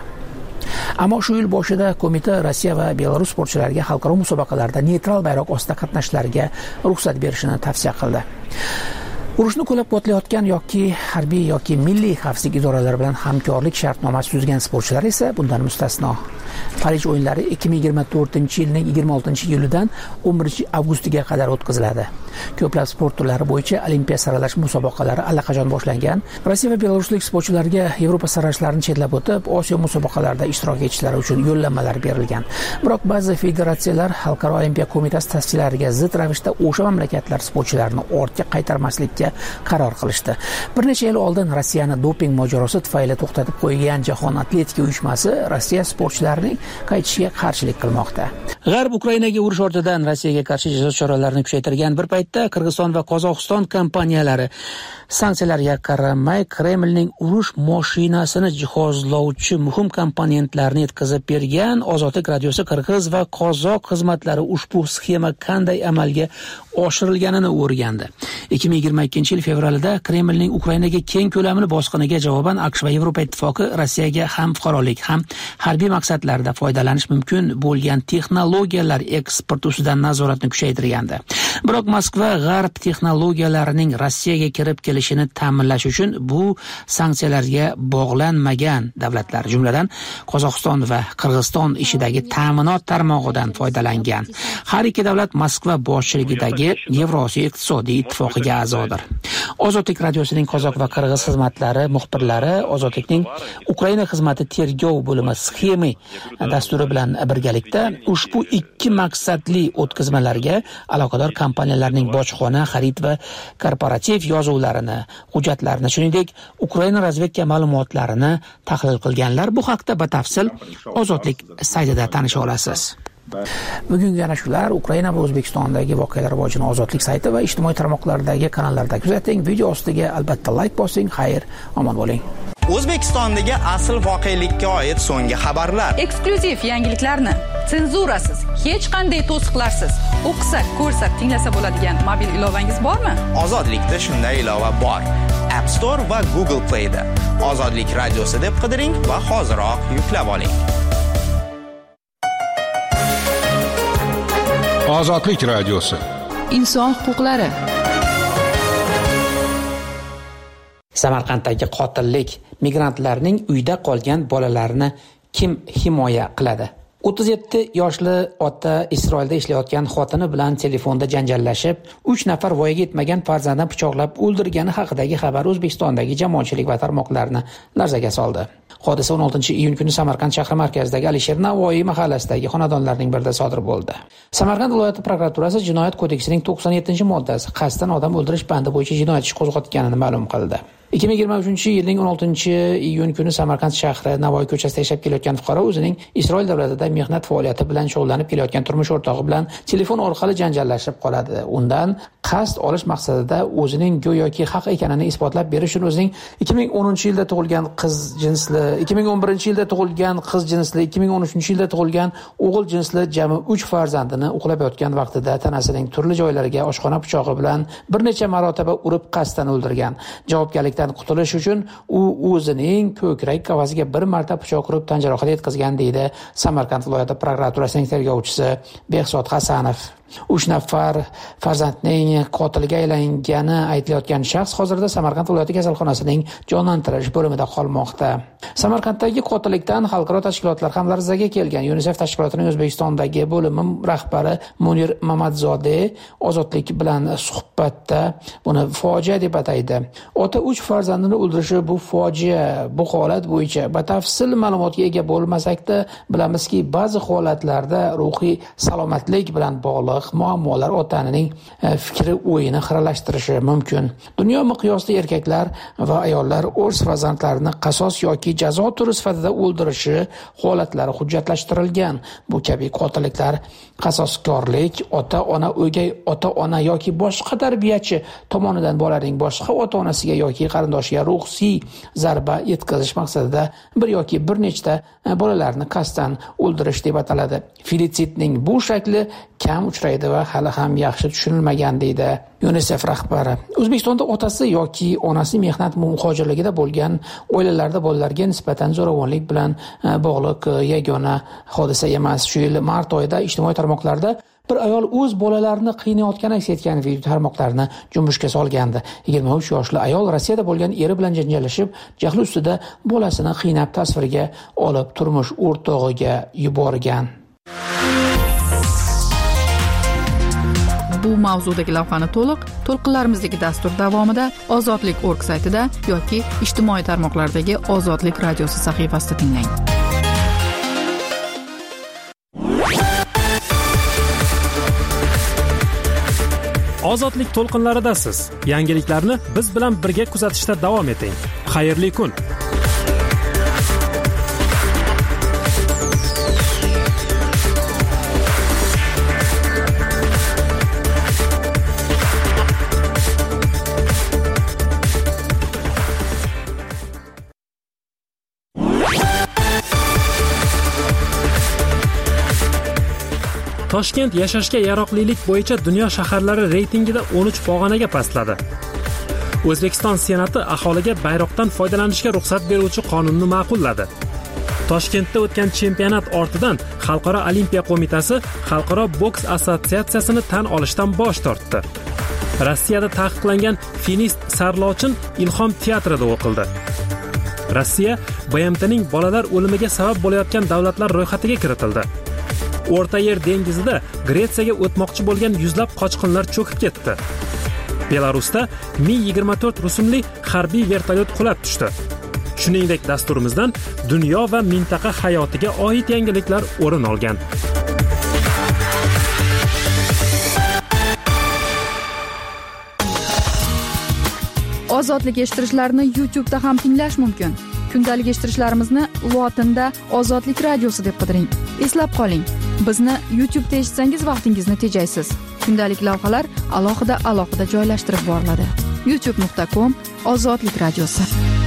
Ammo shu yil boshida qo'mita Rossiya va Belarus sportchilariga xalqaro musobaqalarda neytral bayroq ostida qatnashishlariga ruxsat berishini tavsiya qildi. Urushni qo'llab-quvvatlayotgan yoki harbiy yoki milliy xavfsizlik idoralari bilan hamkorlik shartnomasi tuzgan sportchilar esa bundan mustasno. Parij o'yinlari ikki ming yigirma to'rtinchi yilning yigirma oltinchi iyulidan o'n birinchi avgustiga qadar o'tkaziladi. Ko'plab sport turlari bo'yicha olimpiya saralash musobaqalari allaqachon boshlangan. Rossiya va belaruslik sportchilarga Yevropa saralashlarini chetlab o'tib, Osiyo musobaqalarida ishtirok etishlari uchun yo'llanmalar berilgan. Biroq ba'zi federatsiyalar Xalqaro olimpiya qo'mitasi tavsiyalariga zid ravishda o'sha mamlakatlar sportchilarini ortga qaytarmaslikka qaror qilishdi. Bir necha yil oldin Rossiyani doping mojarosi tufayli to'xtatib qo'ygan Jahon atletika uyushmasi Rossiya sportchilarining qaytishiga qarshilik qilmoqda. G'arb Ukrainaga urush ortidan Rossiyaga qarshi jazo choralarini kuchaytirgan bir paytda Qirg'iziston va Qozog'iston kompaniyalari sanksiyalarga qaramay Kremlning urush mashinasini jihozlovchi muhim komponentlarni yetkazib bergan. Ozodlik radiosi Qirg'iz va Qozoq xizmatlari ushbu sxema qanday amalga oshirilganini o'rgandi. ikki ming yigirma ikkinchi yil fevralida Kremlning Ukrainaga keng ko'lamli bosqiniga javoban AQSh va Yevropa Ittifoqi Rossiyaga ham fuqarolik, ham harbiy maqsadlarda foydalanish mumkin bo'lgan texnologiyalar eksporti ustidan nazoratni kuchaytirgandi. Biroq Moskva g'arb texnologiyalarining Rossiyaga kirib kelishini ta'minlash uchun bu sanksiyalarga bog'lanmagan davlatlar, jumladan Qozog'iston va Qirg'iziston ishidagi ta'minot tarmog'idan foydalangan. Har ikki davlat Moskva boshchiligidagi Yevrosiyo iqtisodiy ittifoqiga a'zodir. Ozodlik radiosining qozoq va qirg'iz xizmatlari muxbirlari Ozodlikning Ukraina xizmati tergov bo'limi sxemi dasturi bilan birgalikda ushbu ikki maqsadli o'tkazmalarga aloqador kompaniyalarning bojxona, xarid va korporativ yozuvlarini, hujjatlarini, shuningdek Ukraina razvedka ma'lumotlarini tahlil qilganlar. Bu haqda batafsil Ozodlik saytida tanisha olasiz. Bugungi yana shular. Ukraina va O'zbekistondagi voqealar rivojini Ozodlik sayti va ijtimoiy tarmoqlardagi kanallarda kuzating. Video ostiga albatta like bosing. Xayr, omon bo'ling. O'zbekistondagi asl voqelikka oid so'nggi xabarlar, eksklyuziv yangiliklarni senzurasiz, hech qanday to'siqlarsiz o'qisa, ko'rsa, tinglasa bo'ladigan mobil ilovangiz bormi? Ozodlikda shunday ilova bor. App Store va Google Play da Ozodlik radiosi deb qidiring va hoziroq yuklab oling. Ozodlik radiosi. Inson huquqlari. Samarqanddagi qotillik, migrantlarning uyda qolgan bolalarini kim himoya qiladi? o'ttiz yetti yoshli ota Isroilda ishlayotgan xotini bilan telefonda janjallashib, uch nafar voyaga yetmagan farzandini pichoqlab o'ldirgani haqidagi xabar O'zbekistondagi jamoatchilik va tarmoqlarni larzaga soldi. Hodisa o'n oltinchi iyun kuni Samarqand shahri markazidagi Alisher Navoiy mahallasidagi xonadonlarning birida sodir bo'ldi. Samarqand viloyati prokuraturasi Jinoyat kodeksining to'qson yettinchi moddasi qasddan odam o'ldirish bandi bo'yicha jinoyat ishi qo'zg'atganini ma'lum qildi. ikki ming yigirma uchinchi yilning o'n oltinchi iyun kuni Samarqand shahri Navoiy ko'chasida yashab kelayotgan fuqaro o'zining Isroil davlatida mehnat faoliyati bilan shug'ullanib kelayotgan turmush o'rtog'i bilan telefon orqali janjallashib qoladi. Undan qasd olish maqsadida o'zining go'yoki haq ekanini isbotlab berish uchun o'zining ikki ming o'ninchi yilda tug'ilgan qiz jinsli, ikki ming o'n birinchi yilda tug'ilgan qiz jinsli, ikki ming o'n uchinchi yilda tug'ilgan o'g'il jinsli jami uch farzandini uxlab yotgan vaqtida tanasining turli joylariga oshxona pichog'i bilan bir necha marotaba urib qasddan o'ldirgan. Javobgarlikdan qutulish uchun u o'zining ko'krak qafasiga bir marta pichoq urib tan jarohati yetkazgan deydi Samarqand viloyati prokuraturasining tergovchisi Behzod Hasanov. uch nafar farzandning qotiliga aylangani aytilayotgan shaxs hozirda Samarqand viloyati kasalxonasining jonlantirish bo'limida qolmoqda. Samarqanddagi qotillikdan xalqaro tashkilotlar ham larzaga kelgan. UNICEF tashkilotining O'zbekistondagi bo'limi rahbari Munir Mamadzodeh Ozodlik bilan suhbatda buni fojia deb ataydi. Ota uch farzandini o'ldirishi bu fojia. Bu holat bo'yicha batafsil ma'lumotga ega bo'lmasak-da, bilamizki, ba'zi holatlarda ruhiy salomatlik bilan bog'liq muammolar otaning fikri o'yini xiralashtirishi mumkin. Dunyo miqyosida erkaklar va ayollar o'z farzandlarini qasos yoki jazo turi sifatida o'ldirishi holatlari hujjatlashtirilgan. Bu kabi qotilliklar qasoskorlik, ota-ona, o'gay ota-ona yoki boshqa tarbiyachi tomonidan bolaning boshqa ota-onasiga yoki qarindoshiga ruhiy zarba yetkazish maqsadida bir yoki bir nechta bolalarni qasddan o'ldirish deb ataladi. Filitsidning bu shakli kam uchraydi va hali ham yaxshi tushunilmagan deydi UNICEF rahbari. O'zbekistonda otasi yoki onasi mehnat muhojirligida bo'lgan oilalarda bolalarga nisbatan zo'ravonlik bilan bog'liq yagona hodisa emas. Shu yil mart oyida ijtimoiy tarmoqlarda bir ayol o'z bolalarini qiynayotgani aks etgan video tarmoqlarni junbushga solgandi. yigirma uch yoshli ayol Rossiyada bo'lgan eri bilan janjallashib, jahli ustida bolasini qiynab tasvirga olib turmush o'rtog'iga yuborgan. Bu mavzudagi lavhani to'liq to'lqinlarimizdagi dastur davomida ozodlik org saytida yoki ijtimoiy tarmoqlardagi Ozodlik radiosi sahifasida tinglang. Ozodlik to'lqinlaridasiz. Yangiliklarni biz bilan birga kuzatishda davom eting. Xayrli kun. Toshkent yashashga yaroqlilik bo'yicha dunyo shaharlari reytingida o'n uch pog'onaga pastladi. O'zbekiston Senati aholiga bayroqdan foydalanishga ruxsat beruvchi qonunni ma'qulladi. Toshkentda o'tgan chempionat ortidan Xalqaro olimpiya qo'mitasi Xalqaro boks assotsiatsiyasini tan olishdan bosh tortdi. Rossiyada taqiqlangan finist Sarlochin Ilhom teatrida o'qildi. Rossiya B M T'ning bolalar o'limiga sabab bo'layotgan davlatlar ro'yxatiga kiritildi. O'rta Yer dengizida Gretsiyaga o'tmoqchi bo'lgan yuzlab qochqinlar cho'kib ketdi. Belarusda Mi yigirma to'rt rusumli harbiy vertolyot qulab tushdi. Shuningdek, dasturimizdan dunyo va mintaqa hayotiga oid yangiliklar o'rin olgan. Ozodlik eshittirishlarni YouTube da ham tinglash mumkin. Kundalik eshittirishlarimizni lotinda Ozodlik radiosi deb qidiring. Eslab qoling, bizni YouTube da eshitsangiz vaqtingizni tejaysiz. Kundalik lavhalar alohida alohida joylashtirib boriladi. youtube nuqta com Ozodlik radiosi.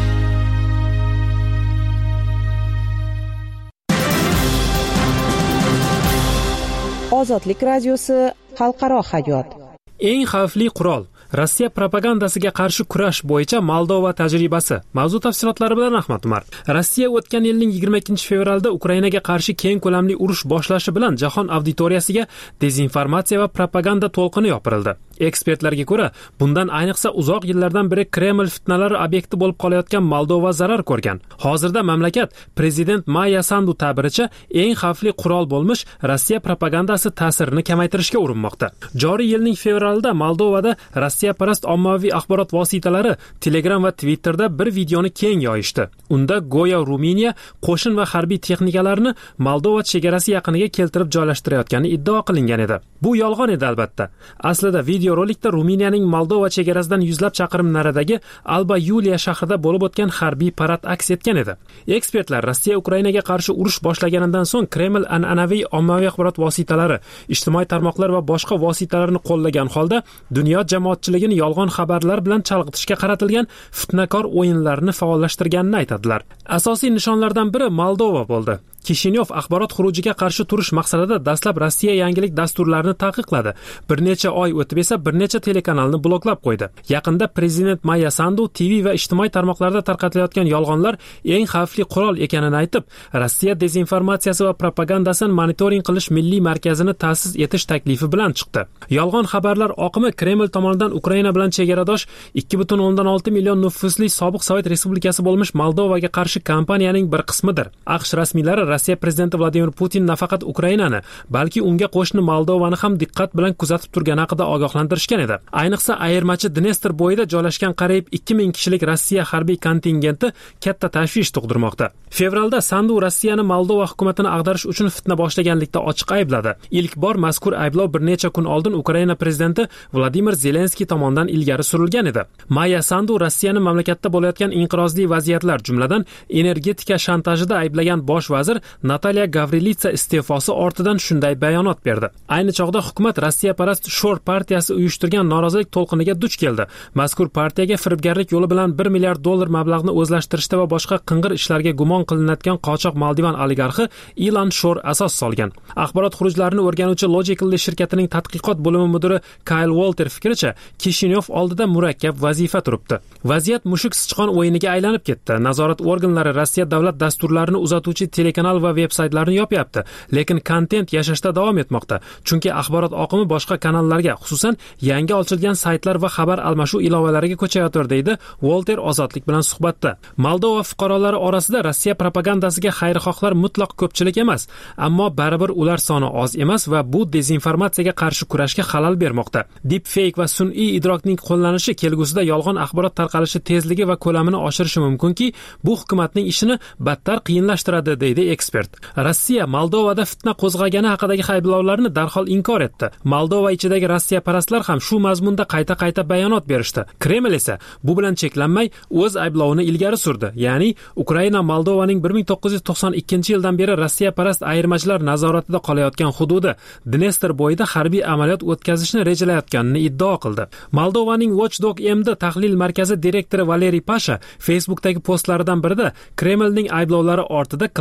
Ozodlik radiosi xalqaro hayot. Eng xavfli qurol Rossiya propagandasiga qarshi kurash bo'yicha Moldova tajribasi. Mavzu tafsilotlari bilan Ahmad Umar. Rossiya o'tgan yilning yigirma ikkinchi fevralda Ukrainaga qarshi keng ko'lamli urush boshlashi bilan jahon auditoriyasiga dezinformatsiya va propaganda to'lqini yopirildi. Ekspertlarga ko'ra, bundan ayniqsa uzoq yillardan beri Kreml fitnalari obyekti bo'lib qolayotgan Moldova zarar ko'rgan. Hozirda mamlakat prezident Maya Sandu ta'biricha eng xavfli qurol bo'lmish Rossiya propagandasi ta'sirini kamaytirishga urinmoqda. Joriy yilning fevralida Moldovada Rossiyaparast ommaviy axborot vositalari Telegram va Twitterda bir videoni keng yoyishdi. Unda go'yo Ruminiya qo'shin va harbiy texnikalarni Moldova chegarasi yaqiniga keltirib joylashtirayotgani iddao qilingan edi. Bu yolg'on edi albatta. Aslida video rolikda Ruminiyaning Moldova chegarasidan yuzlab chaqirim naridagi Alba Yuliya shahrida bo'lib o'tgan harbiy parad aks etgan edi. Ekspertlar Rossiya Ukrainaga qarshi urush boshlaganidan so'ng Kreml an'anaviy ommaviy axborot vositalari, ijtimoiy tarmoqlar va boshqa vositalarni qo'llagan holda dunyo jamoatchiligini yolg'on xabarlar bilan chalg'itishga qaratilgan fitnakor o'yinlarni faollashtirganini aytadilar. Asosiy nishonlardan biri Moldova bo'ldi. Kishinyov axborot xurujiga qarshi turish maqsadida dastlab Rossiya yangilik dasturlarini taqiqladi. Bir necha oy o'tib esa bir necha telekanalni bloklab qo'ydi. Yaqinda prezident Maya Sandu T V va ijtimoiy tarmoqlarda tarqatilayotgan yolg'onlar eng xavfli qurol ekanini aytib, Rossiya dezinformatsiyasi va propagandasini monitoring qilish milliy markazini ta'sis etish taklifi bilan chiqdi. Yolg'on xabarlar oqimi Kreml tomonidan Ukraina bilan chegaradosh ikki butun o'ndan olti million nufuzli sobiq Sovet respublikasi bo'lmish Moldovaga qarshi kampaniyaning bir qismidir. AQSh rasmiylari Rossiya prezidenti Vladimir Putin nafaqat Ukrainani, balki unga qo'shni Moldovani ham diqqat bilan kuzatib turgani haqida ogohlantirishgan edi. Ayniqsa ayirmachi Dnestr bo'yida joylashgan qariyb ikki ming kishilik Rossiya harbiy kontingenti katta tashvish tug'dirmoqda. Fevralda Sandu Rossiyani Moldova hukumatini ag'darish uchun fitna boshlaganlikda ochiq aybladi. Ilk bor mazkur ayblov bir necha kun oldin Ukraina prezidenti Vladimir Zelenskiy tomonidan ilgari surilgan edi. Maya Sandu Rossiyani mamlakatda bo'layotgan inqirozli vaziyatlar, jumladan energetika shantajida ayblagan bosh vazir Nataliya Gavrilitsa iste'fosi ortidan shunday bayonot berdi. Ayni chog'da hukumat Rossiyaparast Shor partiyasi uyushtirgan norozilik to'lqiniga duch keldi. Mazkur partiyaga firibgarlik yo'li bilan bir milliard dollar mablag'ni o'zlashtirishda va boshqa qing'ir ishlarga gumon qilinayotgan qochoq Moldovan oligarxi Ilan Shor asos solgan. Axborot xurujlarini o'rganuvchi Logical shirkatining tadqiqot bo'limi mudiri Kyle Walter fikricha, Kishinyov oldida murakkab vazifa turibdi. Vaziyat mushuk sichqon o'yiniga aylanib ketdi. Nazorat organlari Rossiya davlat dasturlarini uzatuvchi telekanal va veb-saytlarni yopyapti, lekin kontent yashashda davom etmoqda. Chunki axborot oqimi boshqa kanallarga, xususan yangi ochilgan saytlar va xabar almashuv ilovalariga ko'chayotir, deydi Walter Ozodlik bilan suhbatda. Moldova fuqarolari orasida Rossiya propagandasiga xayrixohlar mutlaq ko'pchilik emas, ammo baribir ular soni oz emas va bu dezinformatsiyaga qarshi kurashga xalal bermoqda. Deepfake va sun'iy idrokning qo'llanishi kelgusida yolg'on axborot tarqalishi tezligi va ko'lamini oshirishi mumkinki, bu hukumatning ishini battar qiyinlashtiradi, deydi ekspert. Rossiya Moldovada fitna qo'zg'agani haqidagi ayblovlarni darhol inkor etdi. Moldova ichidagi Rossiyaparastlar ham shu mazmunda qayta-qayta bayonot berishdi. Kreml esa bu bilan cheklanmay o'z ayblovini ilgari surdi. Ya'ni Ukraina Moldovaning bir ming to'qqiz yuz to'qson ikkinchi yildan beri Rossiyaparast ayirmachilar nazoratida qolayotgan hududi Dnestr bo'yida harbiy amaliyot o'tkazishni rejalayotganini iddao qildi. Moldovaning Watchdog M D tahlil markazi direktori Valeriy Pasha Facebookdagi postlaridan birida Kremlning ayblovlari ortida klassik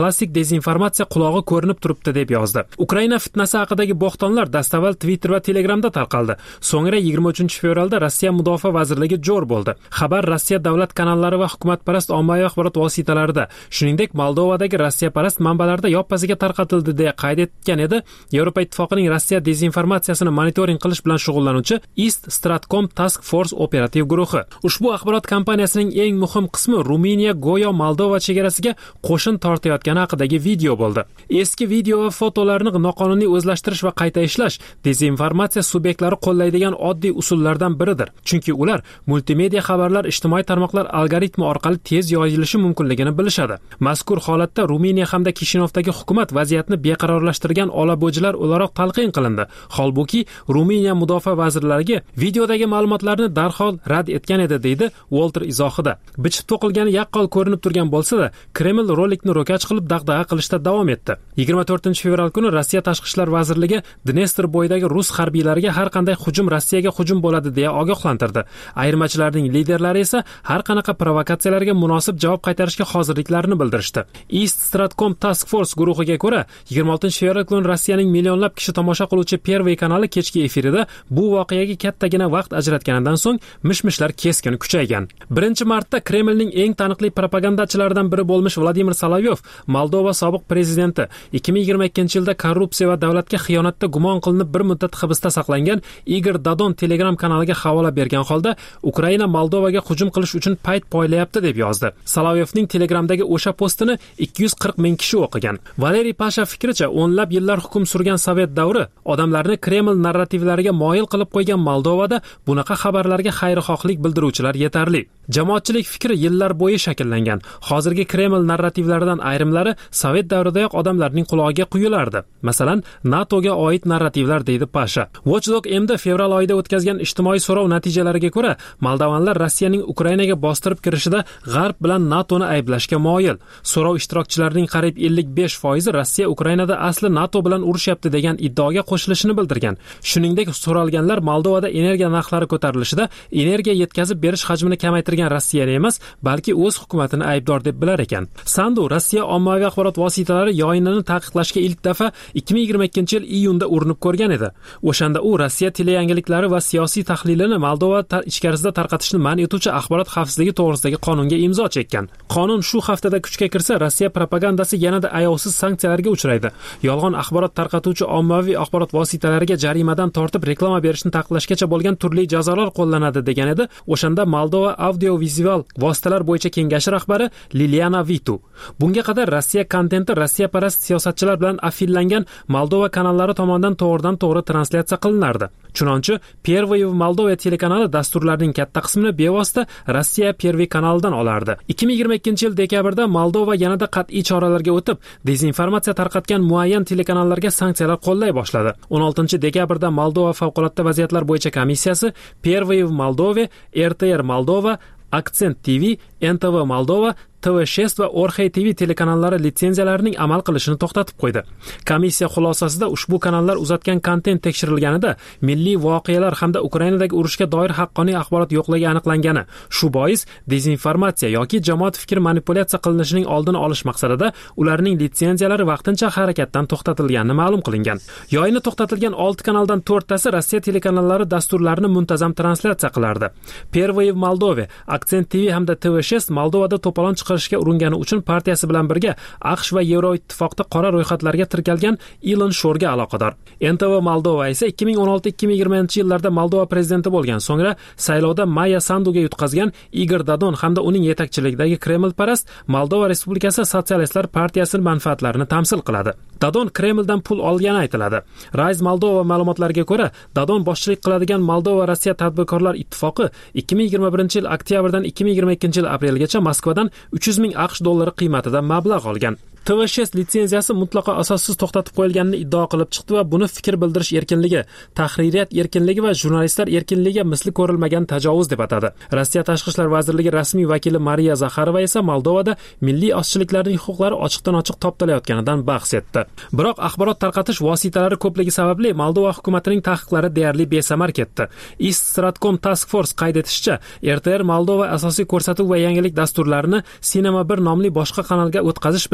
dezinformatsiya qulog'i ko'rinib turibdi deb yozdi. Ukraina fitnasi haqidagi bo'xtonlar dastavval Twitter va Telegramda tarqaldi. So'ngra yigirma uchinchi fevralda Rossiya mudofaa vazirligi jo'r bo'ldi. Xabar Rossiya davlat kanallari va hukumatparast ommaviy axborot vositalarida, shuningdek Moldovadagi Rossiyaparast manbalarda yoppasiga tarqatildi deya qayd etgan edi. Yevropa Ittifoqining Rossiya dezinformatsiyasini monitoring qilish bilan shug'ullanuvchi East Stratcom Task Force operativ guruhi. Ushbu axborot kampaniyasining eng muhim qismi Ruminiya go'yo Moldova chegarasiga qo'shin tortayotgani haqidagi video bo'ldi. Eski video va fotolarni noqonuniy o'zlashtirish va qayta ishlash dezinformatsiya subyektlari qo'llaydigan oddiy usullardan biridir. Chunki ular multimedia xabarlar ijtimoiy tarmoqlar algoritmi orqali tez yoyilishi mumkinligini bilishadi. Mazkur holatda Ruminiya hamda Kishinovdagi hukumat vaziyatni beqarorlashtirgan olabo'jilar o'laroq talqin qilindi. Holbuki Ruminiya mudofaa vazirlariga videodagi ma'lumotlarni darhol rad etgan edi, deydi Walter izohida. Bichib to'qilgani yaqqol ko'rinib turgan bo'lsa-da, Kreml rolikni ro'kach qilib dag'dag'a qilishda davom etdi. yigirma to'rtinchi fevral kuni Rossiya tashqi ishlar vazirligi Dnestr bo'yidagi rus harbiylariga har qanday hujum Rossiyaga hujum bo'ladi deya ogohlantirdi. Ayirmachilarning liderlari esa har qanaqa provokatsiyalarga munosib javob qaytarishga hozirliklarini bildirishdi. East Stratcom Task Force guruhiga ko'ra, yigirma oltinchi fevral kuni Rossiyaning millionlab kishi tomosha qiluvchi Первый kanali kechki efirida bu voqeaga kattagina vaqt ajratganidan so'ng mishmishlar keskin kuchaygan. birinchi martda Kremlning eng taniqli propagandachilaridan biri bo'lmish Vladimir Solovyov, Moldova sobiq prezidenti, ikki ming yigirma ikkinchi yilda korrupsiya va davlatga xiyonatda gumon qilinib bir muddat hibsda saqlangan Igor Dodon Telegram kanaliga havola bergan holda Ukraina Moldovaga hujum qilish uchun payt poylayapti deb yozdi. Solovyovning Telegramdagi o'sha postini ikki yuz qirq ming kishi o'qigan. Valeriy Pasha fikricha, o'nlab yillar hukm surgan Sovet davri odamlarni Kreml narrativlariga moyil qilib qo'ygan Moldovada bunaqa xabarlarga xayrixohlik bildiruvchilar yetarli. Jamoatchilik fikri yillar bo'yi shakllangan. Hozirgi Kreml narrativlaridan ayrimlari Sovet davridayoq odamlarning qulog'iga quyilardi. Masalan, NATOga oid narrativlar, deydi Pasha. Watchdog M'da fevral oyida o'tkazgan ijtimoiy so'rov natijalariga ko'ra, Moldovanlar Rossiyaning Ukrainaga bostirib kirishida G'arb bilan NATOni ayblashga moyil. So'rov ishtirokchilarining qariyb ellik besh foizi Rossiya Ukrainada asli NATO bilan urushyapti degan iddaoga qo'shilishini bildirgan. Shuningdek, so'ralganlar Moldovada energiya narxlari ko'tarilishida energiya yetkazib berish hajmini kamaytirgan Rossiyani emas, balki o'z hukumatini aybdor deb bilar ekan. Sandu Rossiya ommaviy axborot vositalari yoyinini taqiqlashga ilk daf'a ikki ming yigirma ikkinchi yil iyunda urinib ko'rgan edi. O'shanda u Rossiya teleyangiliklari va siyosiy tahlilini Moldova tar ichkarisida tarqatishni man etuvchi axborot xavfsizligi to'g'risidagi qonunga imzo chekkan. Qonun shu haftada kuchga kirsa, Rossiya propagandasi yanada ayovsiz sanksiyalarga uchraydi. Yolg'on axborot tarqatuvchi ommaviy axborot vositalariga jarimadan tortib reklama berishni taqiqlashgacha bo'lgan turli jazolar qo'llanadi degan edi. O'shanda Moldova audio-vizual vositalar bo'yicha kengashi rahbari Liliana Vitu. Bunga qadar Rossiya kontenti Rossiyaparast siyosatchilar bilan affillangan Moldova kanallari tomonidan to'g'ridan to'g'ri translyatsiya qilinardi. Chunonchi Первый Moldova telekanali dasturlarining katta qismini bevosita Rossiya Первый kanalidan olardi. ikki ming yigirma ikkinchi yil dekabrda Moldova yanada qat'iy choralarga o'tib, dezinformatsiya tarqatgan muayyan telekanallarga sanksiyalar qo'llay boshladi. o'n oltinchi dekabrda Moldova favqulodda vaziyatlar bo'yicha komissiyasi Первый Moldova, R T R Moldova, Akcent T V, N T V Moldova, T V шесть va Orxey T V telekanallari litsenziyalarining amal qilishini to'xtatib qo'ydi. Komissiya xulosasida ushbu kanallar uzatgan kontent tekshirilganida milliy voqealar hamda Ukrainadagi urushga doir haqqoniy axborot yo'qligi aniqlangani. Shu bois dezinformatsiya yoki jamoat fikri manipulyatsiya qilinishining oldini olish maqsadida ularning litsenziyalari vaqtincha harakatdan to'xtatilganini ma'lum qilingan. Yoyini to'xtatilgan olti kanaldan to'rttasi Rossiya telekanallari dasturlarini muntazam translyatsiya qilardi. Первый Moldova, Akcent T V hamda T V шесть Moldovada to'polon chiqarishga urungani uchun partiyasi bilan birga AQSh va Yevroittifoqda qora ro'yxatlarga tirkalgan Ilon Shorga aloqador. N T V Moldova esa ikki ming o'n olti ikki ming yigirmanchi yillarda Moldova prezidenti bo'lgan, so'ngra saylovda Maya Sanduga yutqazgan Igor Dodon hamda uning yetakchiligidagi Kremlparast Moldova Respublikasi Sotsialistlar partiyasining manfaatlarini tamsil qiladi. Dodon Kremldan pul olgani aytiladi. Rise Moldova ma'lumotlariga ko'ra, Dodon boshchilik qiladigan Moldova Rossiya tadbirkorlar ittifoqi ikki ming yigirma birinchi yil oktyabrdan ikki ming yigirma ikkinchi yil aprelgacha Moskvadan uch yuz ming AQSh dollari qiymatida mablag' olgan. T V шесть litsenziyasi mutlaqo asossiz to'xtatib qo'yilganini iddao qilib chiqdi va buni fikr bildirish erkinligi, tahririyat erkinligi va jurnalistlar erkinligiga misli ko'rilmagan tajovuz deb atadi. Rossiya tashqi ishlar vazirligi rasmiy vakili Mariya Zakharova esa Moldovada milliy ozchiliklarning huquqlari ochiqdan-ochiq toptalayotganidan bahs etdi. Biroq axborot tarqatish vositalari ko'pligi sababli Moldova hukumatining taqiqlari deyarli besamar ketdi. East Stratcom Task Force qayd etishicha, R T R Moldova asosiy ko'rsatuv va yangilik dasturlarini Cinema bir nomli boshqa kanalga o'tkazish bilan sanksiya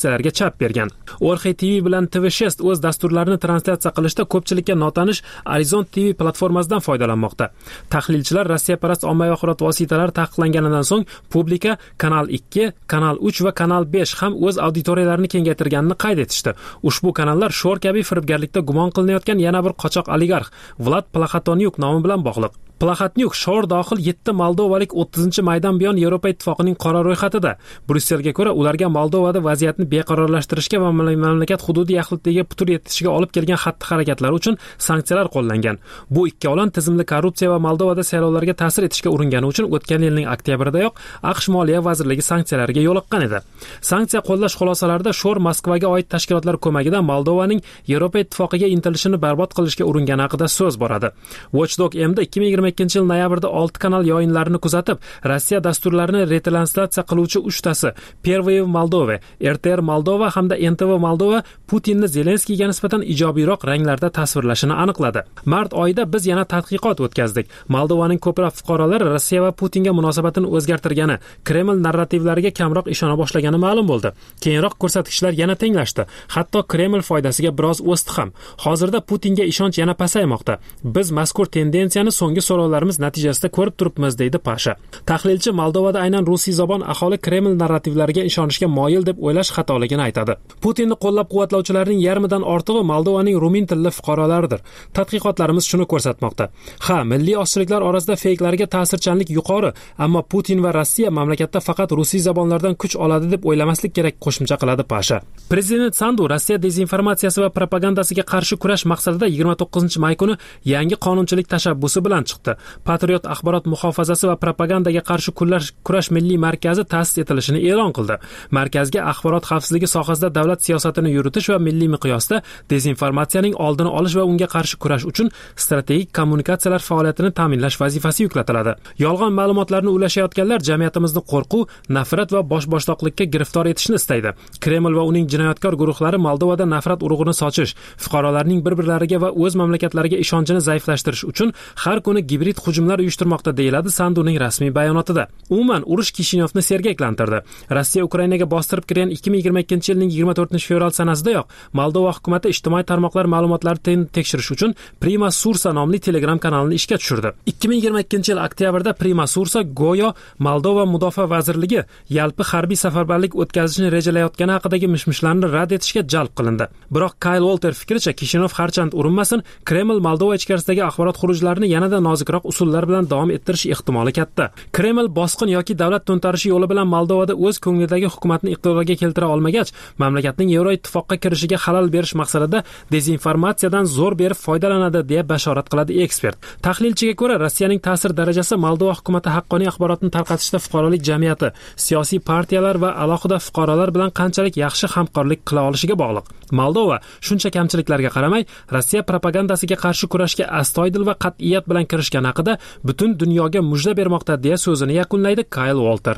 sanksiyalarga chap bergan. Orxey T V bilan T V shest o'z dasturlarini translyatsiya qilishda ko'pchilikka notanish Arizon T V platformasidan foydalanmoqda. Tahlilchilar Rossiyaparast ommaviy axborot vositalari taqiqlanganidan so'ng Publika, Kanal ikki, Kanal uch va Kanal besh ham o'z auditoriyalarini kengaytirganini qayd etishdi. Ushbu kanallar sho'r kabi firibgarlikda gumon qilinayotgan yana bir qochoq oligarx Vlad Plaxatonyuk nomi bilan bog'liq. Plaxatnyuk shor dohil yetti moldovalik o'ttizinchi maydan buyon Yevropa ittifoqining qora ro'yxatida. Bryusselga ko'ra, ularga Moldovada vaziyatni beqarorlashtirishga va mamlakat hududiy yaxlitligiga putur yetishiga olib kelgan xatti-harakatlari uchun sanksiyalar qo'llangan. Bu ikkovlon tizimli korrupsiya va Moldovada saylovlarga ta'sir etishga uringani uchun o'tgan yilning oktyabridayoq AQSh Moliya vazirligi sanksiyalarga yo'liqqan edi. Sanksiya qo'llash xulosalarida sho'r Moskvaga oid tashkilotlar ko'magida Moldovaning Yevropa ittifoqiga intilishini barbod qilishga uringani haqida so'z boradi. Watchdog M da ikki ming yigirma ikkinchi yil noyabrda olti kanal yoyinlarini kuzatib, Rossiya dasturlarini retranslyatsiya qiluvchi uchtasi Pervoyev Moldova, R T R Moldova hamda N T V Moldova Putinni Zelenskiyga nisbatan ijobiyroq ranglarda tasvirlashini aniqladi. Mart oyida biz yana tadqiqot o'tkazdik. Moldovaning ko'plab fuqarolari Rossiya va Putinga munosabatini o'zgartirgani, Kreml narrativlariga kamroq ishona boshlagani ma'lum bo'ldi. Keyinroq ko'rsatkichlar yana tenglashdi. Hatto Kreml foydasiga biroz o'sdi ham. Hozirda Putinga ishonch yana pasaymoqda. Biz mazkur tendensiyani so'nggi so'rovlarimiz natijasida ko'rib turibmiz, deydi Pasha. Tahlilchi Moldovada aynan rusiy-zabon aholi Kreml narrativlariga ishonishga moyil deb o'ylash xatoligini aytadi. Putinni qo'llab-quvvatlovchilarning yarmidan ortig'i Moldovaning rumin tilli fuqarolaridir. Tadqiqotlarimiz shuni ko'rsatmoqda. Ha, milliy ozchiliklar orasida feyklarga ta'sirchanlik yuqori, ammo Putin va Rossiya mamlakatda faqat rusiy zabonlardan kuch oladi deb o'ylamaslik kerak, qo'shimcha qiladi Pasha. Prezident Sandu Rossiya dezinformatsiyasi va propagandasiga qarshi kurash maqsadida yigirma to'qqizinchi may kuni yangi qonunchilik tashabbusi bilan chiqdi. Patriot axborot muhofazasi va propagandaga qarshi kurash milliy markazi ta'sis etilishini e'lon qildi. Markazga axborot xavfsizligi sohasida davlat siyosatini yuritish va milliy miqyosda dezinformatsiyaning oldini olish va unga qarshi kurash uchun strategik kommunikatsiyalar faoliyatini ta'minlash vazifasi yuklatiladi. Yolg'on ma'lumotlarni ulashayotganlar jamiyatimizni qo'rquv, nafrat va bosh-boshdoqlikka giriftor etishni istaydi. Kreml va uning jinoyatkor guruhlari Moldovada nafrat urug'ini sochish, fuqarolarning bir-birlariga va o'z mamlakatlariga ishonchini zaiflashtirish uchun har kuni gibrid hujumlar uyushtirmoqda, deyiladi Sanduning rasmiy bayonotida. Umuman urush Kishinyovni sergaklantirdi. Rossiya Ukrainaga bostirib kirgan ikki ming yigirma ikkinchi yilning yigirma to'rtinchi fevral sanasidayoq Moldova hukumati ijtimoiy tarmoqlar ma'lumotlarini tekshirish uchun Prima Sursa nomli Telegram kanalini ishga tushirdi. ikki ming yigirma ikkinchi yil oktyabrda Prima Sursa go'yo Moldova mudofaa vazirligi yalpi harbiy safarbarlik o'tkazishni rejalayotgani haqidagi mishmishlarni rad etishga jalb qilindi. Biroq Kyle Walter fikricha, Kishinyov harchand urinmasin, Kreml Moldova ichkarisidagi axborot xurujlarini yanada nozikroq usullar bilan davom ettirish ehtimoli katta. Kreml bosqin yoki davlat to'ntarishi yo'li bilan Moldovada o'z ko'nglidagi hukumatni iqtidorga keltira olmagach, mamlakatning Yevroittifoqqa kirishiga xalal berish maqsadida dezinformatsiyadan zo'r berib foydalanadi, deya bashorat qiladi ekspert. Tahlilchiga ko'ra, Rossiyaning ta'sir darajasi Moldova hukumati haqqoniy axborotni tarqatishda fuqarolik jamiyati, siyosiy partiyalar va alohida fuqarolar bilan qanchalik yaxshi hamkorlik qila olishiga bog'liq. Moldova shuncha kamchiliklarga qaramay, Rossiya propagandasiga qarshi kurashga astoydil va qat'iyat bilan kirishgani haqida butun dunyoga mujda bermoqda, deya so'zini yakunlaydi Kyle Walter.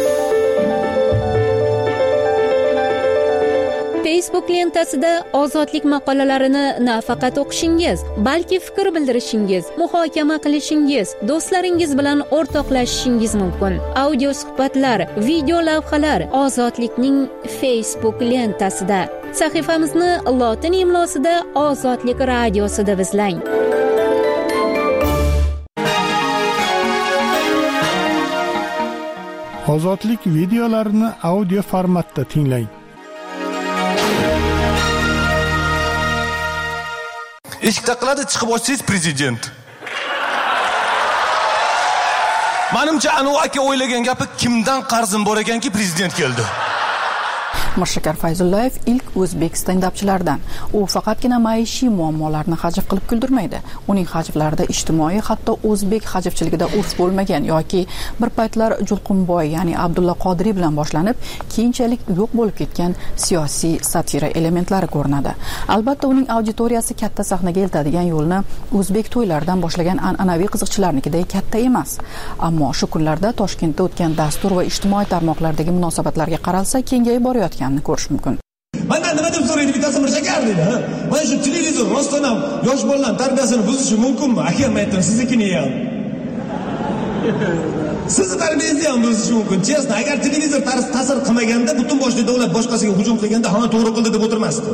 Facebook lentasida ozodlik maqolalarini nafaqat o'qishingiz, balki fikr bildirishingiz, muhokama qilishingiz, do'stlaringiz bilan o'rtoqlashishingiz mumkin. Audio suhbatlar, video lavhalar Ozodlikning Facebook lentasida. Sahifamizni lotin imlosida Ozodlik radiosi deb izlang. Ozodlik videolarini audio formatda tinglang. Eshik taqiladi, chiqib ochsangiz prezident. Menimcha Anvar aka o'ylagan gapi kimdan qarzim bor ekanki prezident keldi. Mirshakar Fayzullayev ilk o'zbek stendapchilaridan. U faqatgina maishiy muammolarni hajv qilib kuldirmaydi. Uning hajvlarida ijtimoiy, hatto o'zbek hajvchiligida urf bo'lmagan yoki bir paytlar Julqunboy, ya'ni Abdulla Qodiriy bilan boshlanib, keyinchalik yo'q bo'lib ketgan siyosiy satira elementlari ko'rinadi. Albatta, uning auditoriyasi katta sahnaga eltadigan yo'lni o'zbek to'ylaridan boshlagan an'anaviy qiziqchilarnikidek katta emas. Ammo shu kunlarda Toshkentda o'tgan dastur va ijtimoiy tarmoqlardagi munosabatlarga qaralsa, kengayib borayotgan ko'rish mumkin. Mendan nima deb so'raydi bittasi Mirshakar dedi. Mana shu televizor rostdan ham yosh bolalar tarbiyasini buzishi mumkinmi? Aka, men aytdim, siznikini ham. sizni tarbiyangizni ham buzishi mumkin. Chestno, agar televizor ta'sir qilmaganda, butun boshli davlat boshqasiga hujum qilganda, ha, to'g'ri qildi deb o'tirmasdi.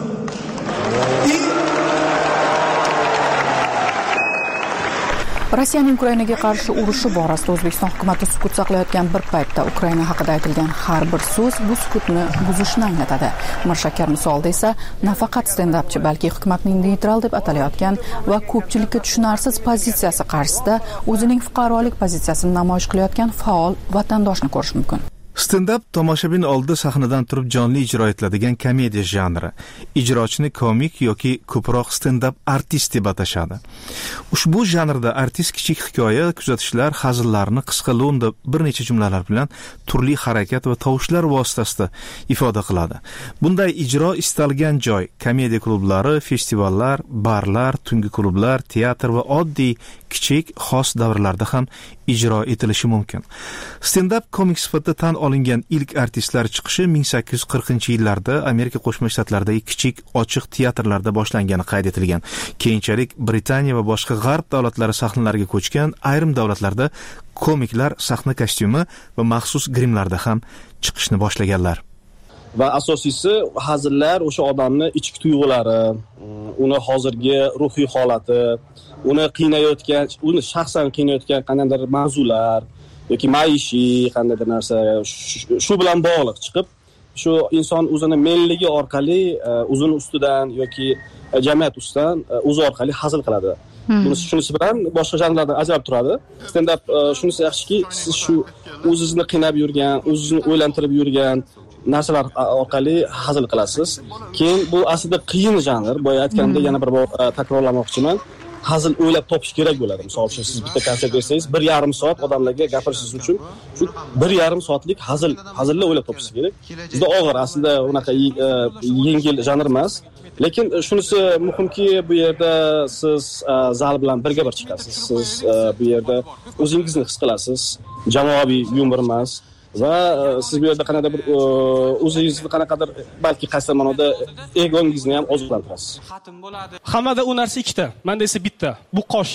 Rossiyaning Ukrainaga qarshi urushi borasida O'zbekiston hukumatı sukut saqlayotgan bir paytda Ukraina haqida aytilgan har bir so'z bu sukutni buzishni anglatadi. Mirshakar misolda esa nafaqat stand-upchi, balki hukumatning neytral deb atalayotgan va ko'pchilikka tushunarsiz pozitsiyasi qarshisida o'zining fuqarolik pozitsiyasini namoyish qilayotgan faol vatandoshni ko'rish mumkin. Stand-up tomoshabin oldida sahnadan turib jonli ijro etiladigan komediya janri. Ijrochini komik yoki ko'proq stand-up artist deb atashadi. Ushbu janrda artist kichik hikoya, kuzatishlar, hazillarni qisqa lo'nda bir necha jumlalar bilan turli harakat va tovushlar vositasida ifoda qiladi. Bunday ijro istalgan joy, komediya klublari, festivallar, barlar, tungi klublar, teatr va oddiy kichik xos davrlarda ham ijro etilishi mumkin. Stand-up komik sifatida tan olingan ilk artistlar chiqishi ming sakkiz yuz qirqinchi yillarda Amerika Qo'shma Shtatlaridagi kichik ochiq teatrlarda boshlangani qayd etilgan. Keyinchalik Britaniya va boshqa g'arb davlatlari sahnalariga ko'chgan, ayrim davlatlarda komiklar sahna kostyumi va maxsus grimlarda ham chiqishni boshlaganlar. Va asosiysi hazillar o'sha odamni ichki tuyg'ulari, uni hozirgi ruhiy holati, uni qiynayotgan, uni shaxsan qiynayotgan qandaydir mavzular yoki maishiy qandaydir narsa shu bilan bog'liq chiqib, shu inson o'zini menligi orqali o'zini ustidan yoki jamiyat ustidan o'zi orqali hazil qiladi. Bunisi shunisi bilan boshqa janrlardan ajralib turadi. Stand-up shunisi yaxshiki, siz shu o'zingizni qiynab yurgan, o'zingizni o'ylantirib yurgan narsalar orqali hazil qilasiz. Keyin bu aslida qiyin janr. Boya aytgandek yana bir bor takrorlamoqchiman. Hazil o'ylab topish kerak bo'ladi. Misol uchun siz bitta konsert bersangiz, bir yarim soat odamlarga gapirishingiz uchun shu bir yarim soatlik hazil, hazilni o'ylab topishingiz kerak. Juda og'ir, aslida unaqa yengil janr emas. Lekin shunisi muhimki, bu yerda siz zal bilan birga bir chiqasiz. Siz bu yerda o'zingizni his qilasiz. Jamoaviy yumor emas. Va siz bu yerda qanday bir o'zingizni qanaqadir balki qaysi ma'noda egongizni ham oziqlantirasiz. Hammada u narsa ikkita, menda esa bitta. Bu qosh.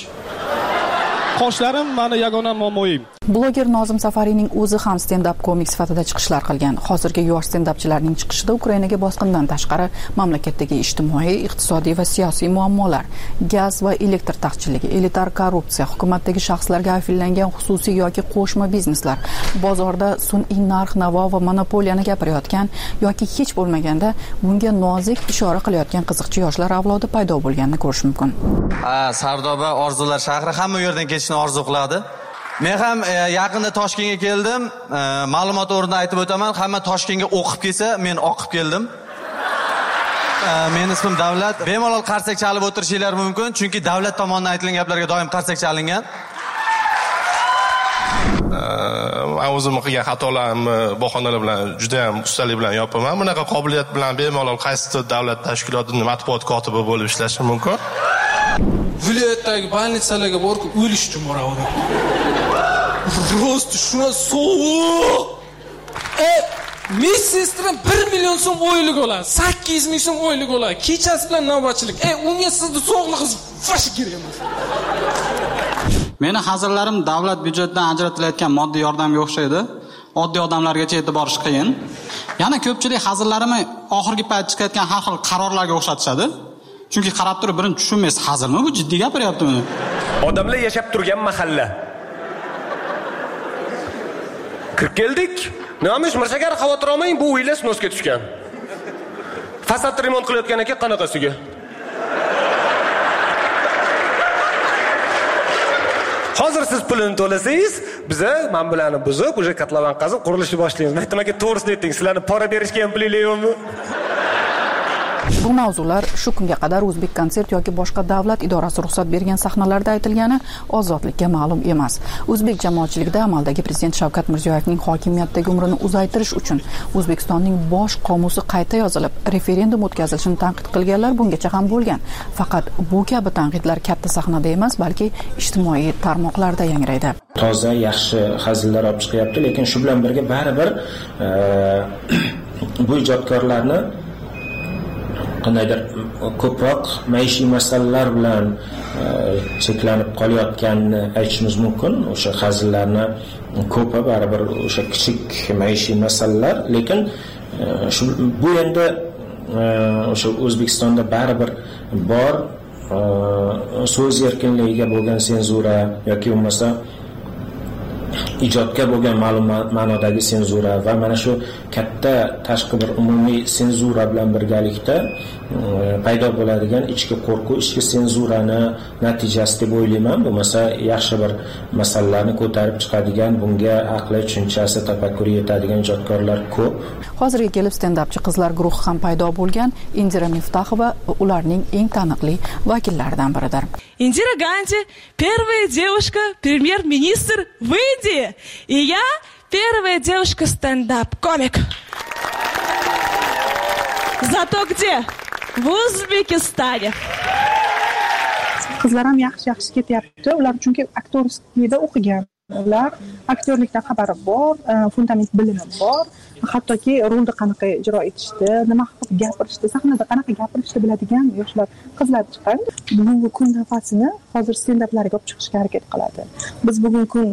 Qoshlarim meni yagona muammoyim. Bloger Nozim Safariyning o'zi ham stand-up komik sifatida chiqishlar qilgan. Hozirgi yosh stand-upchilarning chiqishida Ukrainaga bosqindan tashqari mamlakatdagi ijtimoiy, iqtisodiy va siyosiy muammolar, gaz va elektr taqchilligi, elitar korrupsiya, hukumatdagi shaxslarga afillangan xususiy yoki qo'shma bizneslar, bozorda sun'iy narx-navo va monopoliyani gapirayotgan yoki hech bo'lmaganda bunga nozik ishora qilayotgan qiziqchi yoshlar avlodi paydo bo'lganini ko'rish mumkin. Ha, Sardoba orzular shahri hamma yerdan ketishni orzu qiladi. Men ham yaqinda Toshkentga keldim. Ma'lumot o'rnida aytib o'taman, hamma Toshkentga o'qib kelsa, men oqib keldim. Men ismim Davlat. Bemalol qarsak chalib o'tirishinglar mumkin, chunki davlat tomonidan aytilgan gaplarga doim qarsak chalingan. Men o'zim qilgan xatolarimni bahonalar bilan juda ham ustalik bilan yopaman. Bunaqa qobiliyat bilan bemalol qaysi davlat tashkilotining matbuot kotibi bo'lib ishlashim mumkin. Viloyatdagi больницаlarga borib o'lish uchun boraman. Просто shuna sovuq. E, Messestra bir million so'm oylik oladi, sakkiz ming so'm oylik oladi. Kechasi bilan navbatchilik. E, unga sizni sog'lig'ingiz fash kerak emas. Meni hazirlarim davlat byudjetidan ajratilayotgan moddiy yordamga o'xshaydi. Oddiy odamlargacha yetib borish qiyin. Yana ko'pchilik hazirlarimni oxirgi payt chiqayotgan har xil qarorlarga o'xshatishadi. Chunki qarab turib birini tushunmaysiz, hazilmi bu, jiddiy gapiryaptimi? Odamlar yashab turgan mahalla. Kirib keldik. Namish Mirshakar xavotir olmang, bu uylar snosga tushgan. Fasad remont qilayotgan ekan qanaqasiga. Hozir siz pulini to'lasangiz, biza men bilan buzib, o'sha kotlovan qazib qurilishni boshlaymiz. Men aytdim aka, to'g'risini ayting, sizlarni pora berishga ham pulingiz yo'qmi? Bu mavzular shu kunga qadar O'zbek konsert yoki boshqa davlat idorasi ruxsat bergan sahnalarda aytilgani ozodlikka ma'lum emas. O'zbek jamoatchiligida amaldagi prezident Shavkat Mirziyoyevning hokimiyatdagi umrini uzaytirish uchun O'zbekistonning bosh qomusi qayta yozilib, referendum o'tkazilishini tanqid qilganlar bungacha ham bo'lgan. Faqat bu kabi tanqidlar katta sahnada emas, balki ijtimoiy tarmoqlarda yangraydi. Toza, yaxshi hazillar olib chiqyapti, lekin shu bilan birga baribir bu ijodkorlarni qandaydir ko'proq maishiy masalalar bilan cheklanib qolayotganini aytishimiz mumkin. O'sha hazillarni ko'pi baribir o'sha kichik maishiy masalalar, lekin shu bu endi o'sha O'zbekistonda baribir bor so'z erkinligiga bo'lgan senzura yoki bo'lmasa ijodga bo'lgan ma'lum ma'nodagi senzura va mana shu katta tashqi bir umumiy senzura bilan birgalikda paydo bo'ladigan ichki qo'rquv, ichki senzurani natijasi deb o'ylayman. Bo'lmasa yaxshi bir masalalarni ko'tarib chiqadigan, bunga aqli, tushunchasi, tafakkuri yetadigan ijodkorlar ko'p. Hozirga kelib stand-upchi qizlar guruhi ham paydo bo'lgan. Indira Miftaxova ularning eng taniqli vakillaridan biridir. Indira Ганди первая девушка премьер-министр в Индии, и я первая девушка стендап-комик. Зато где? В O'zbekistone. Qizlar ham yaxshi-yaxshi ketyapti. Ular chunki aktyorlikda o'qigan. Ular aktyorlikdan xabari bor, fundament bilimi bor. Hattoki rolda qanaqa ijro etishdi, nima haqida gapirishdi, sahnada qanaqa gapirishni biladigan yoshlar, qizlar chiqqan. Bugungi kun nafasini hozir stand-uplarga olib chiqishga harakat qiladi. Biz bugungi kun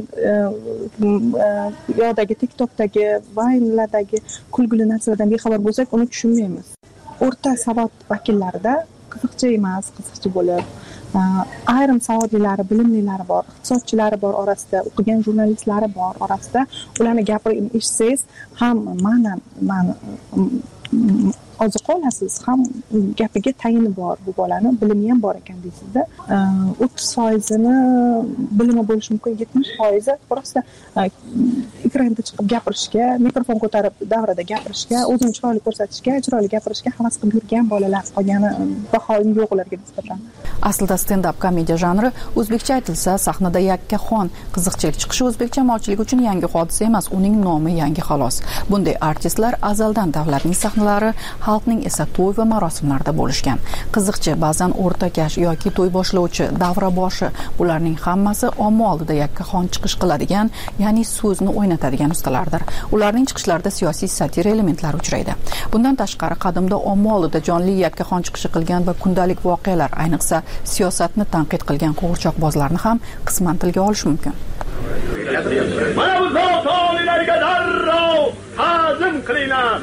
yo'dagi TikTokdagi, Vine'lardagi kulgili narsalardan bexabar bo'lsak, uni tushunmaymiz. O'rta savod vakillarida qiziqchi emas, qiziqchi bo'lib, ayrim savodlilari, bilimlilari bor, iqtisodchilari bor orasida, o'qigan jurnalistlari bor orasida. Ularni gapirini eshitsangiz ham ma'nan, ma'nan oziq olasiz, ham gapiga tayini bor, bu bolani bilimi ham bor ekan deysizda. o'ttiz foizini bilimi bo'lishi mumkin, yetmish foizi просто ekranda chiqib gapirishga, mikrofon ko'tarib davrada gapirishga, o'zini chiroyli ko'rsatishga, chiroyli gapirishga havas qilib yurgan bolalar, qolgani bahoim yo'q ularga nisbatan. Aslida stand-up komediya janri o'zbekcha aytilsa, sahnada yakkaxon qiziqchilik chiqishi o'zbek jamoatchiligi uchun yangi hodisa emas, uning nomi yangi xolos. Bunday artistlar azaldan davlatning sahnalari, xalqning esa to'y va marosimlarda bo'lishgan. Qiziqchi, ba'zan o'rtakash yoki to'y boshlovchi, davra boshi, bularning hammasi omma oldida yakkaxon chiqish qiladigan, ya'ni so'zni o'ynatadigan ustalardir. Ularning chiqishlarida siyosiy satira elementlari uchraydi. Bundan tashqari, qadimda omma oldida jonli yakkaxon chiqishi qilgan va kundalik voqealar, ayniqsa siyosatni tanqid qilgan qo'g'irchoqbozlarni ham qisman tilga olish mumkin. Mana bu zotolilarga darrov hazm qilinglar.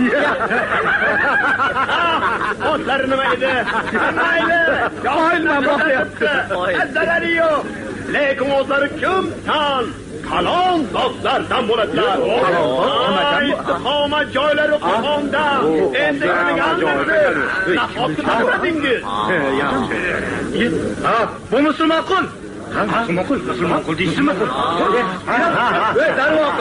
Otlar nima edi? Mayli, yo'lman boqyapti. Zarari yo'q. Lekin o'zlari kim tan? Qalon zotlardan bo'ladilar. Istiqomat joylari Qur'onda. Endi qilgansiz. Nahotki topdingiz? Ha, bu musulmon qul. Ha, musulmon qul, musulmon qul deysizmi? Ey, darvoqa.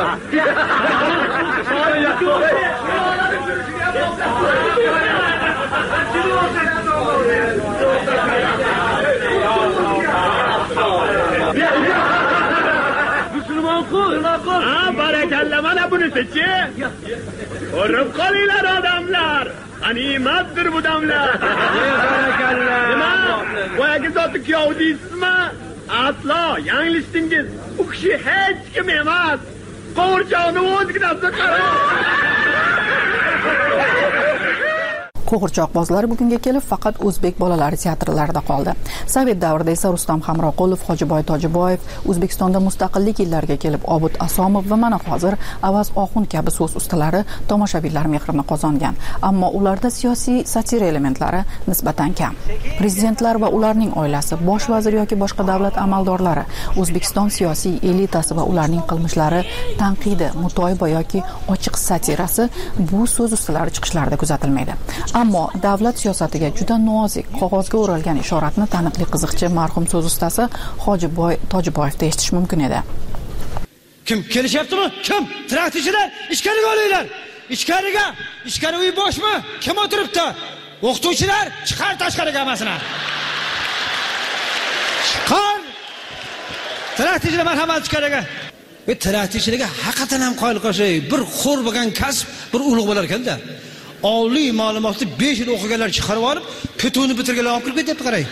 Musulmon qul, ha, barakalla, mana bunisi-chi. Ko'rib qolinglar odamlar. G'animatdir bu damlar. Barakalla. Nima? Boyagi zoti kuyov deysizmi? Aslo yanglishdingiz. U kishi hech kim emas. Qo'g'irchoqni o'zginasi qarang. Qo'g'irchoqbozlar bugunga kelib faqat o'zbek bolalari teatrlarida qoldi. Sovet davrida esa Rustam Hamroqulov, Hojiboy Tojiboyev, O'zbekistonda mustaqillik yillariga kelib Obid Asomov va mana hozir Avaz Oxun kabi so'z ustalari tomoshabinlar mehrini qozongan. Ammo ularda siyosiy satira elementlari nisbatan kam. Prezidentlar va ularning oilasi, bosh vazir yoki boshqa davlat amaldorlari, O'zbekiston siyosiy elitasi va ularning qilmishlari tanqidi, mutoyiba yoki ochiq satirasi bu so'z ustalari chiqishlarida kuzatilmaydi. Ammo davlat siyosatiga juda nozik, qog'ozga o'ralgan ishoratni taniqli qiziqchi marhum so'z ustasi Hojiboy Tojiboyevda eshitish mumkin edi. Kim kelishyaptimi? Kim? Traktorchilar, ichkariga olinglar. Ichkariga. Ichkari uy boshmi? Kim o'tiribdi? O'qituvchilar, chiqar tashqariga hammasini. Chiqar. Traktorchilar marhamat ichkariga. Ve traktorchilarga haqiqatan ham qoyil qolshay, bir xo'r bo'lgan kasb, bir ulug' bo'lar ekanda. Oliy ma'lumotni besh yil o'qiganlar chiqarib olib, petuni bitirganlar olib kirib ketyapti, qarang.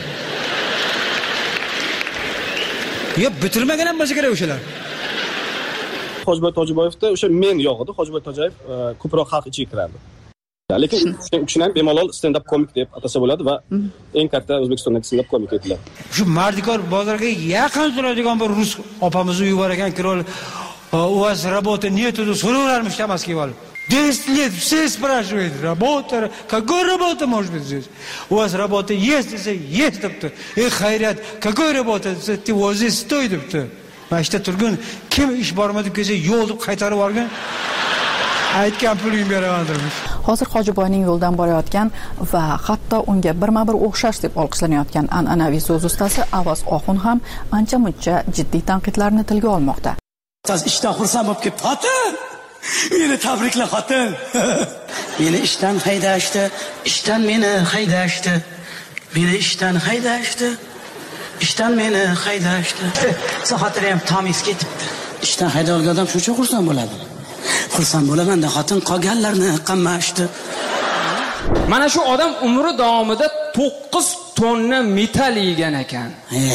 Ya bitirmagan ham bo'lsa kerak o'shalar. Hojiboy Tojiboyevda o'sha men yo'q edi. Hojiboy Tojiboyev ko'proq xalq ichiga kirardi. lekin u kishini ham bemalol stand up komik deb atasa bo'ladi va eng katta O'zbekistondagi stand up komik aytiladi. Shu Mardikor bozorga yaqin turadigan bir rus opamizni uyib ekan, kirol у вас работа нету, so'raverarmish Damasga olib. десять лет все спрашивают, работа, какой работа может быть здесь? У вас работа есть, дesa, есть debdi. Ey xayriyat, какой работа? Ты вот здесь стой debdi. Mashta turgun kim ish bormi deb kelsa, yo'q deb qaytarib olgan. Aytgan puling beramandirmish. Hozir Hojiboyning yo'ldan borayotgan va hatto unga birma-bir o'xshash deb olqishlanayotgan an'anaviy so'z ustasi Avaz Oxun ham ancha-muncha jiddiy tanqidlarni tilga olmoqda. Siz ishdan xursand bo'lib kelib, xotin, meni tabrikla xotin. Meni ishdan haydashdi, ishdan meni haydashdi. Meni ishdan haydashdi. Ishdan meni haydashdi. Soatlar ham tamiz ketibdi. Ishdan haydalgan odam shuncha xursand bo'ladi. Xursand bo'laman-da, xotin qolganlarni qammashdi. Mana shu odam umri davomida to'qqiz tonna metall yegan ekan.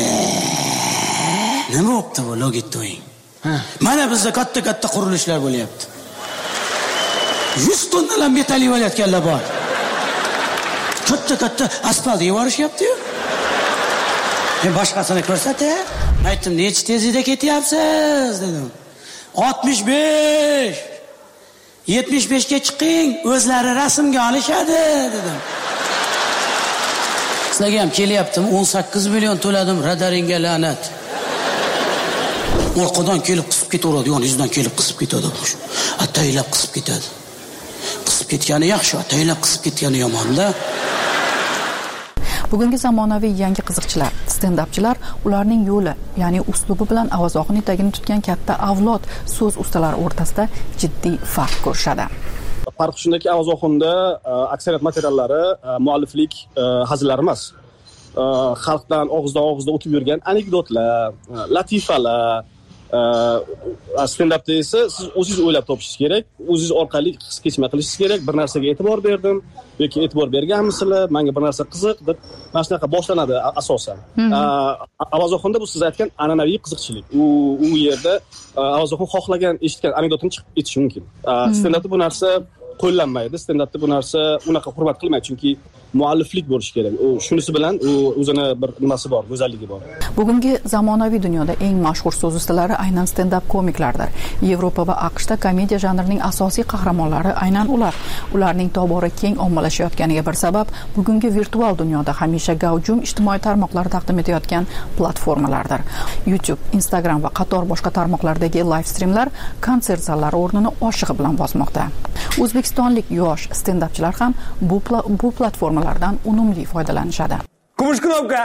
Nima bo'pti bu logit to'ying? Mana bizda katta-katta qurilishlar bo'lyapti. yuz tonnalar metall yelayotganlar bor. Katta-katta asfalt yevarishyapti-yu. Men boshqasini ko'rsatay. Aytdim, "Necha tezlikda ketyapsiz?" dedim. oltmish besh yetmish besh ga chiqing, o'zlari rasmga olishadi dedim. Sizlarga ham kelyaptim, o'n sakkiz million to'ladim, radaringga la'nat. Orqadan kelib qisib ketaveradi, yoningizdan kelib qisib ketadi. Ataylab qisib ketadi. Qisib ketgani yaxshi, ataylab qisib ketgani yomon-da. Bugungi zamonaviy yangi qiziqchilar, stand-upchilar ularning yo'li, ya'ni uslubi bilan Avaz Oxun etagini tutgan katta avlod so'z ustalari o'rtasida jiddiy farq ko'rishadi. Farq shundaki, Avaz Oxunda aksariyat materiallari mualliflik hazillari emas. Xalqdan og'izdan og'izga o'tib yurgan anekdotlar, latifalar, stand-upda esa siz o'zingiz o'ylab topishingiz kerak, o'zingiz orqali his kechma qilishingiz kerak. Bir narsaga e'tibor berdim yoki e'tibor berganmisizlar, menga bir narsa qiziq deb mana shunaqa boshlanadi asosan. Avaz Oxunda bu siz aytgan an'anaviy qiziqchilik. U u yerda Avaz Oxun xohlagan, eshitgan anekdotini chiqib ketishi mumkin. Stand-upda bu narsa qo'llanmaydi. Stand-upda bu narsa unaqa hurmat qilmaydi, chunki mualliflik bo'lishi kerak. U shunisi bilan u o'zini bir nimasi bor, go'zalligi bor. Bugungi zamonaviy dunyoda eng mashhur so'z ustalari aynan stand-up komiklardir. Yevropa va AQShda komediya janrining asosiy qahramonlari aynan ular. Ularning tobora keng ommalashayotganiga bir sabab bugungi virtual dunyoda hamisha gavjum ijtimoiy tarmoqlar taqdim etayotgan platformalardir. YouTube, Instagram va qator boshqa tarmoqlardagi live streamlar konsert zallari o'rnini oshig'i bilan bosmoqda. O'zbekistonlik yosh stand-upchilar ham bu bu platformalardan unumli foydalanishadi. Kumush knopka.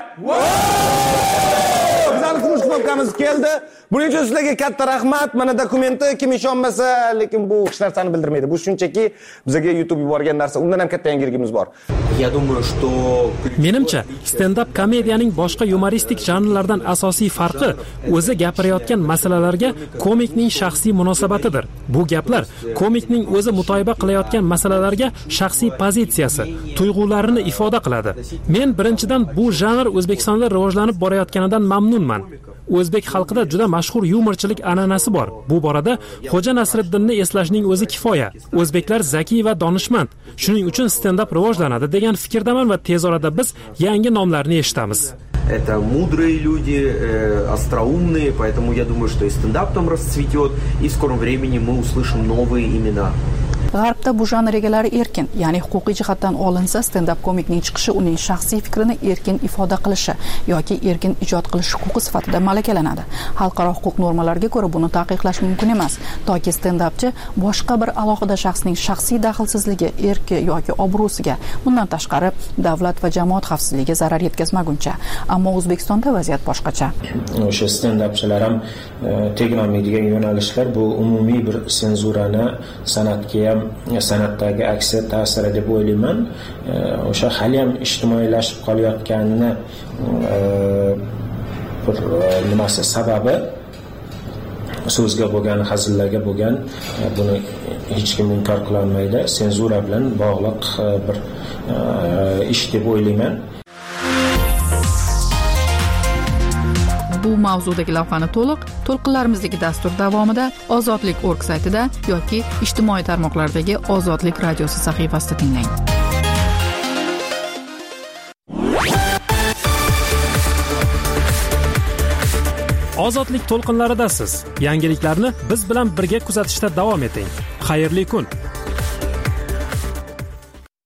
Bizning kumush knopkamiz keldi. Buning uchun sizlarga katta rahmat. Mana dokumenti kim ishonmasa, lekin bu hech narsani bildirmaydi. Bu shunchaki bizga YouTube yuborgan narsa. Undan ham katta yangiligimiz bor. Я думаю, что menimcha stand-up komediyaning boshqa yumoristik janrlardan asosiy farqi o'zi gapirayotgan masalalarga komikning shaxsiy munosabatidir. Bu gaplar komikning o'zi mutoyiba qilayotgan masalalarga shaxsiy pozitsiyasi, tuyg'ularini ifoda qiladi. Men birinchidan bu janr O'zbekistonda rivojlanib borayotganidan mamnunman. O'zbek xalqida juda mashhur yumorchilik an'anasi bor. Bu borada Xo'ja Nasriddinni eslashning o'zi kifoya. O'zbeklar zakiy va donishmand. Shuning uchun stand-up rivojlanadi degan fikrdaman va tez orada biz yangi nomlarni eshitamiz. Это мудрые люди, э, остроумные, поэтому я думаю, что и стендап там расцветет, и в скором времени мы услышим новые имена. G'arbda bu janr egalari erkin, ya'ni huquqiy jihatdan olinsa, stand-up komikning chiqishi uning shaxsiy fikrini erkin ifoda qilishi yoki erkin ijod qilish huquqi sifatida malakalanadi. Xalqaro huquq normalariga ko'ra buni taqiqlash mumkin emas, toki stand-upchi boshqa bir alohida shaxsning shaxsiy daxlsizligi, erki yoki obro'siga, bundan tashqari davlat va jamoat xavfsizligiga zarar yetkazmaguncha. Ammo O'zbekistonda vaziyat boshqacha. O'sha stand-upchilar ham tegmaydigan yo'nalishlar bu umumiy bir senzurani san'atga ham san'atdagi aksi ta'siri deb o'ylayman. O'sha hali ham ijtimoiylashib qolayotganini bir nimasi sababi so'zga bo'lgan, hazillarga bo'lgan, buni hech kim inkor qila olmaydi. Senzura bilan bog'liq bir ish deb o'ylayman. Bu mavzudagi lavhani to'liq to'lqinlarimizdagi dastur davomida ozodlik org saytida yoki ijtimoiy tarmoqlardagi ozodlik radiosi sahifasida tinglang. Ozodlik to'lqinlaridasiz. Yangiliklarni biz bilan birga kuzatishda davom eting. Xayrli kun.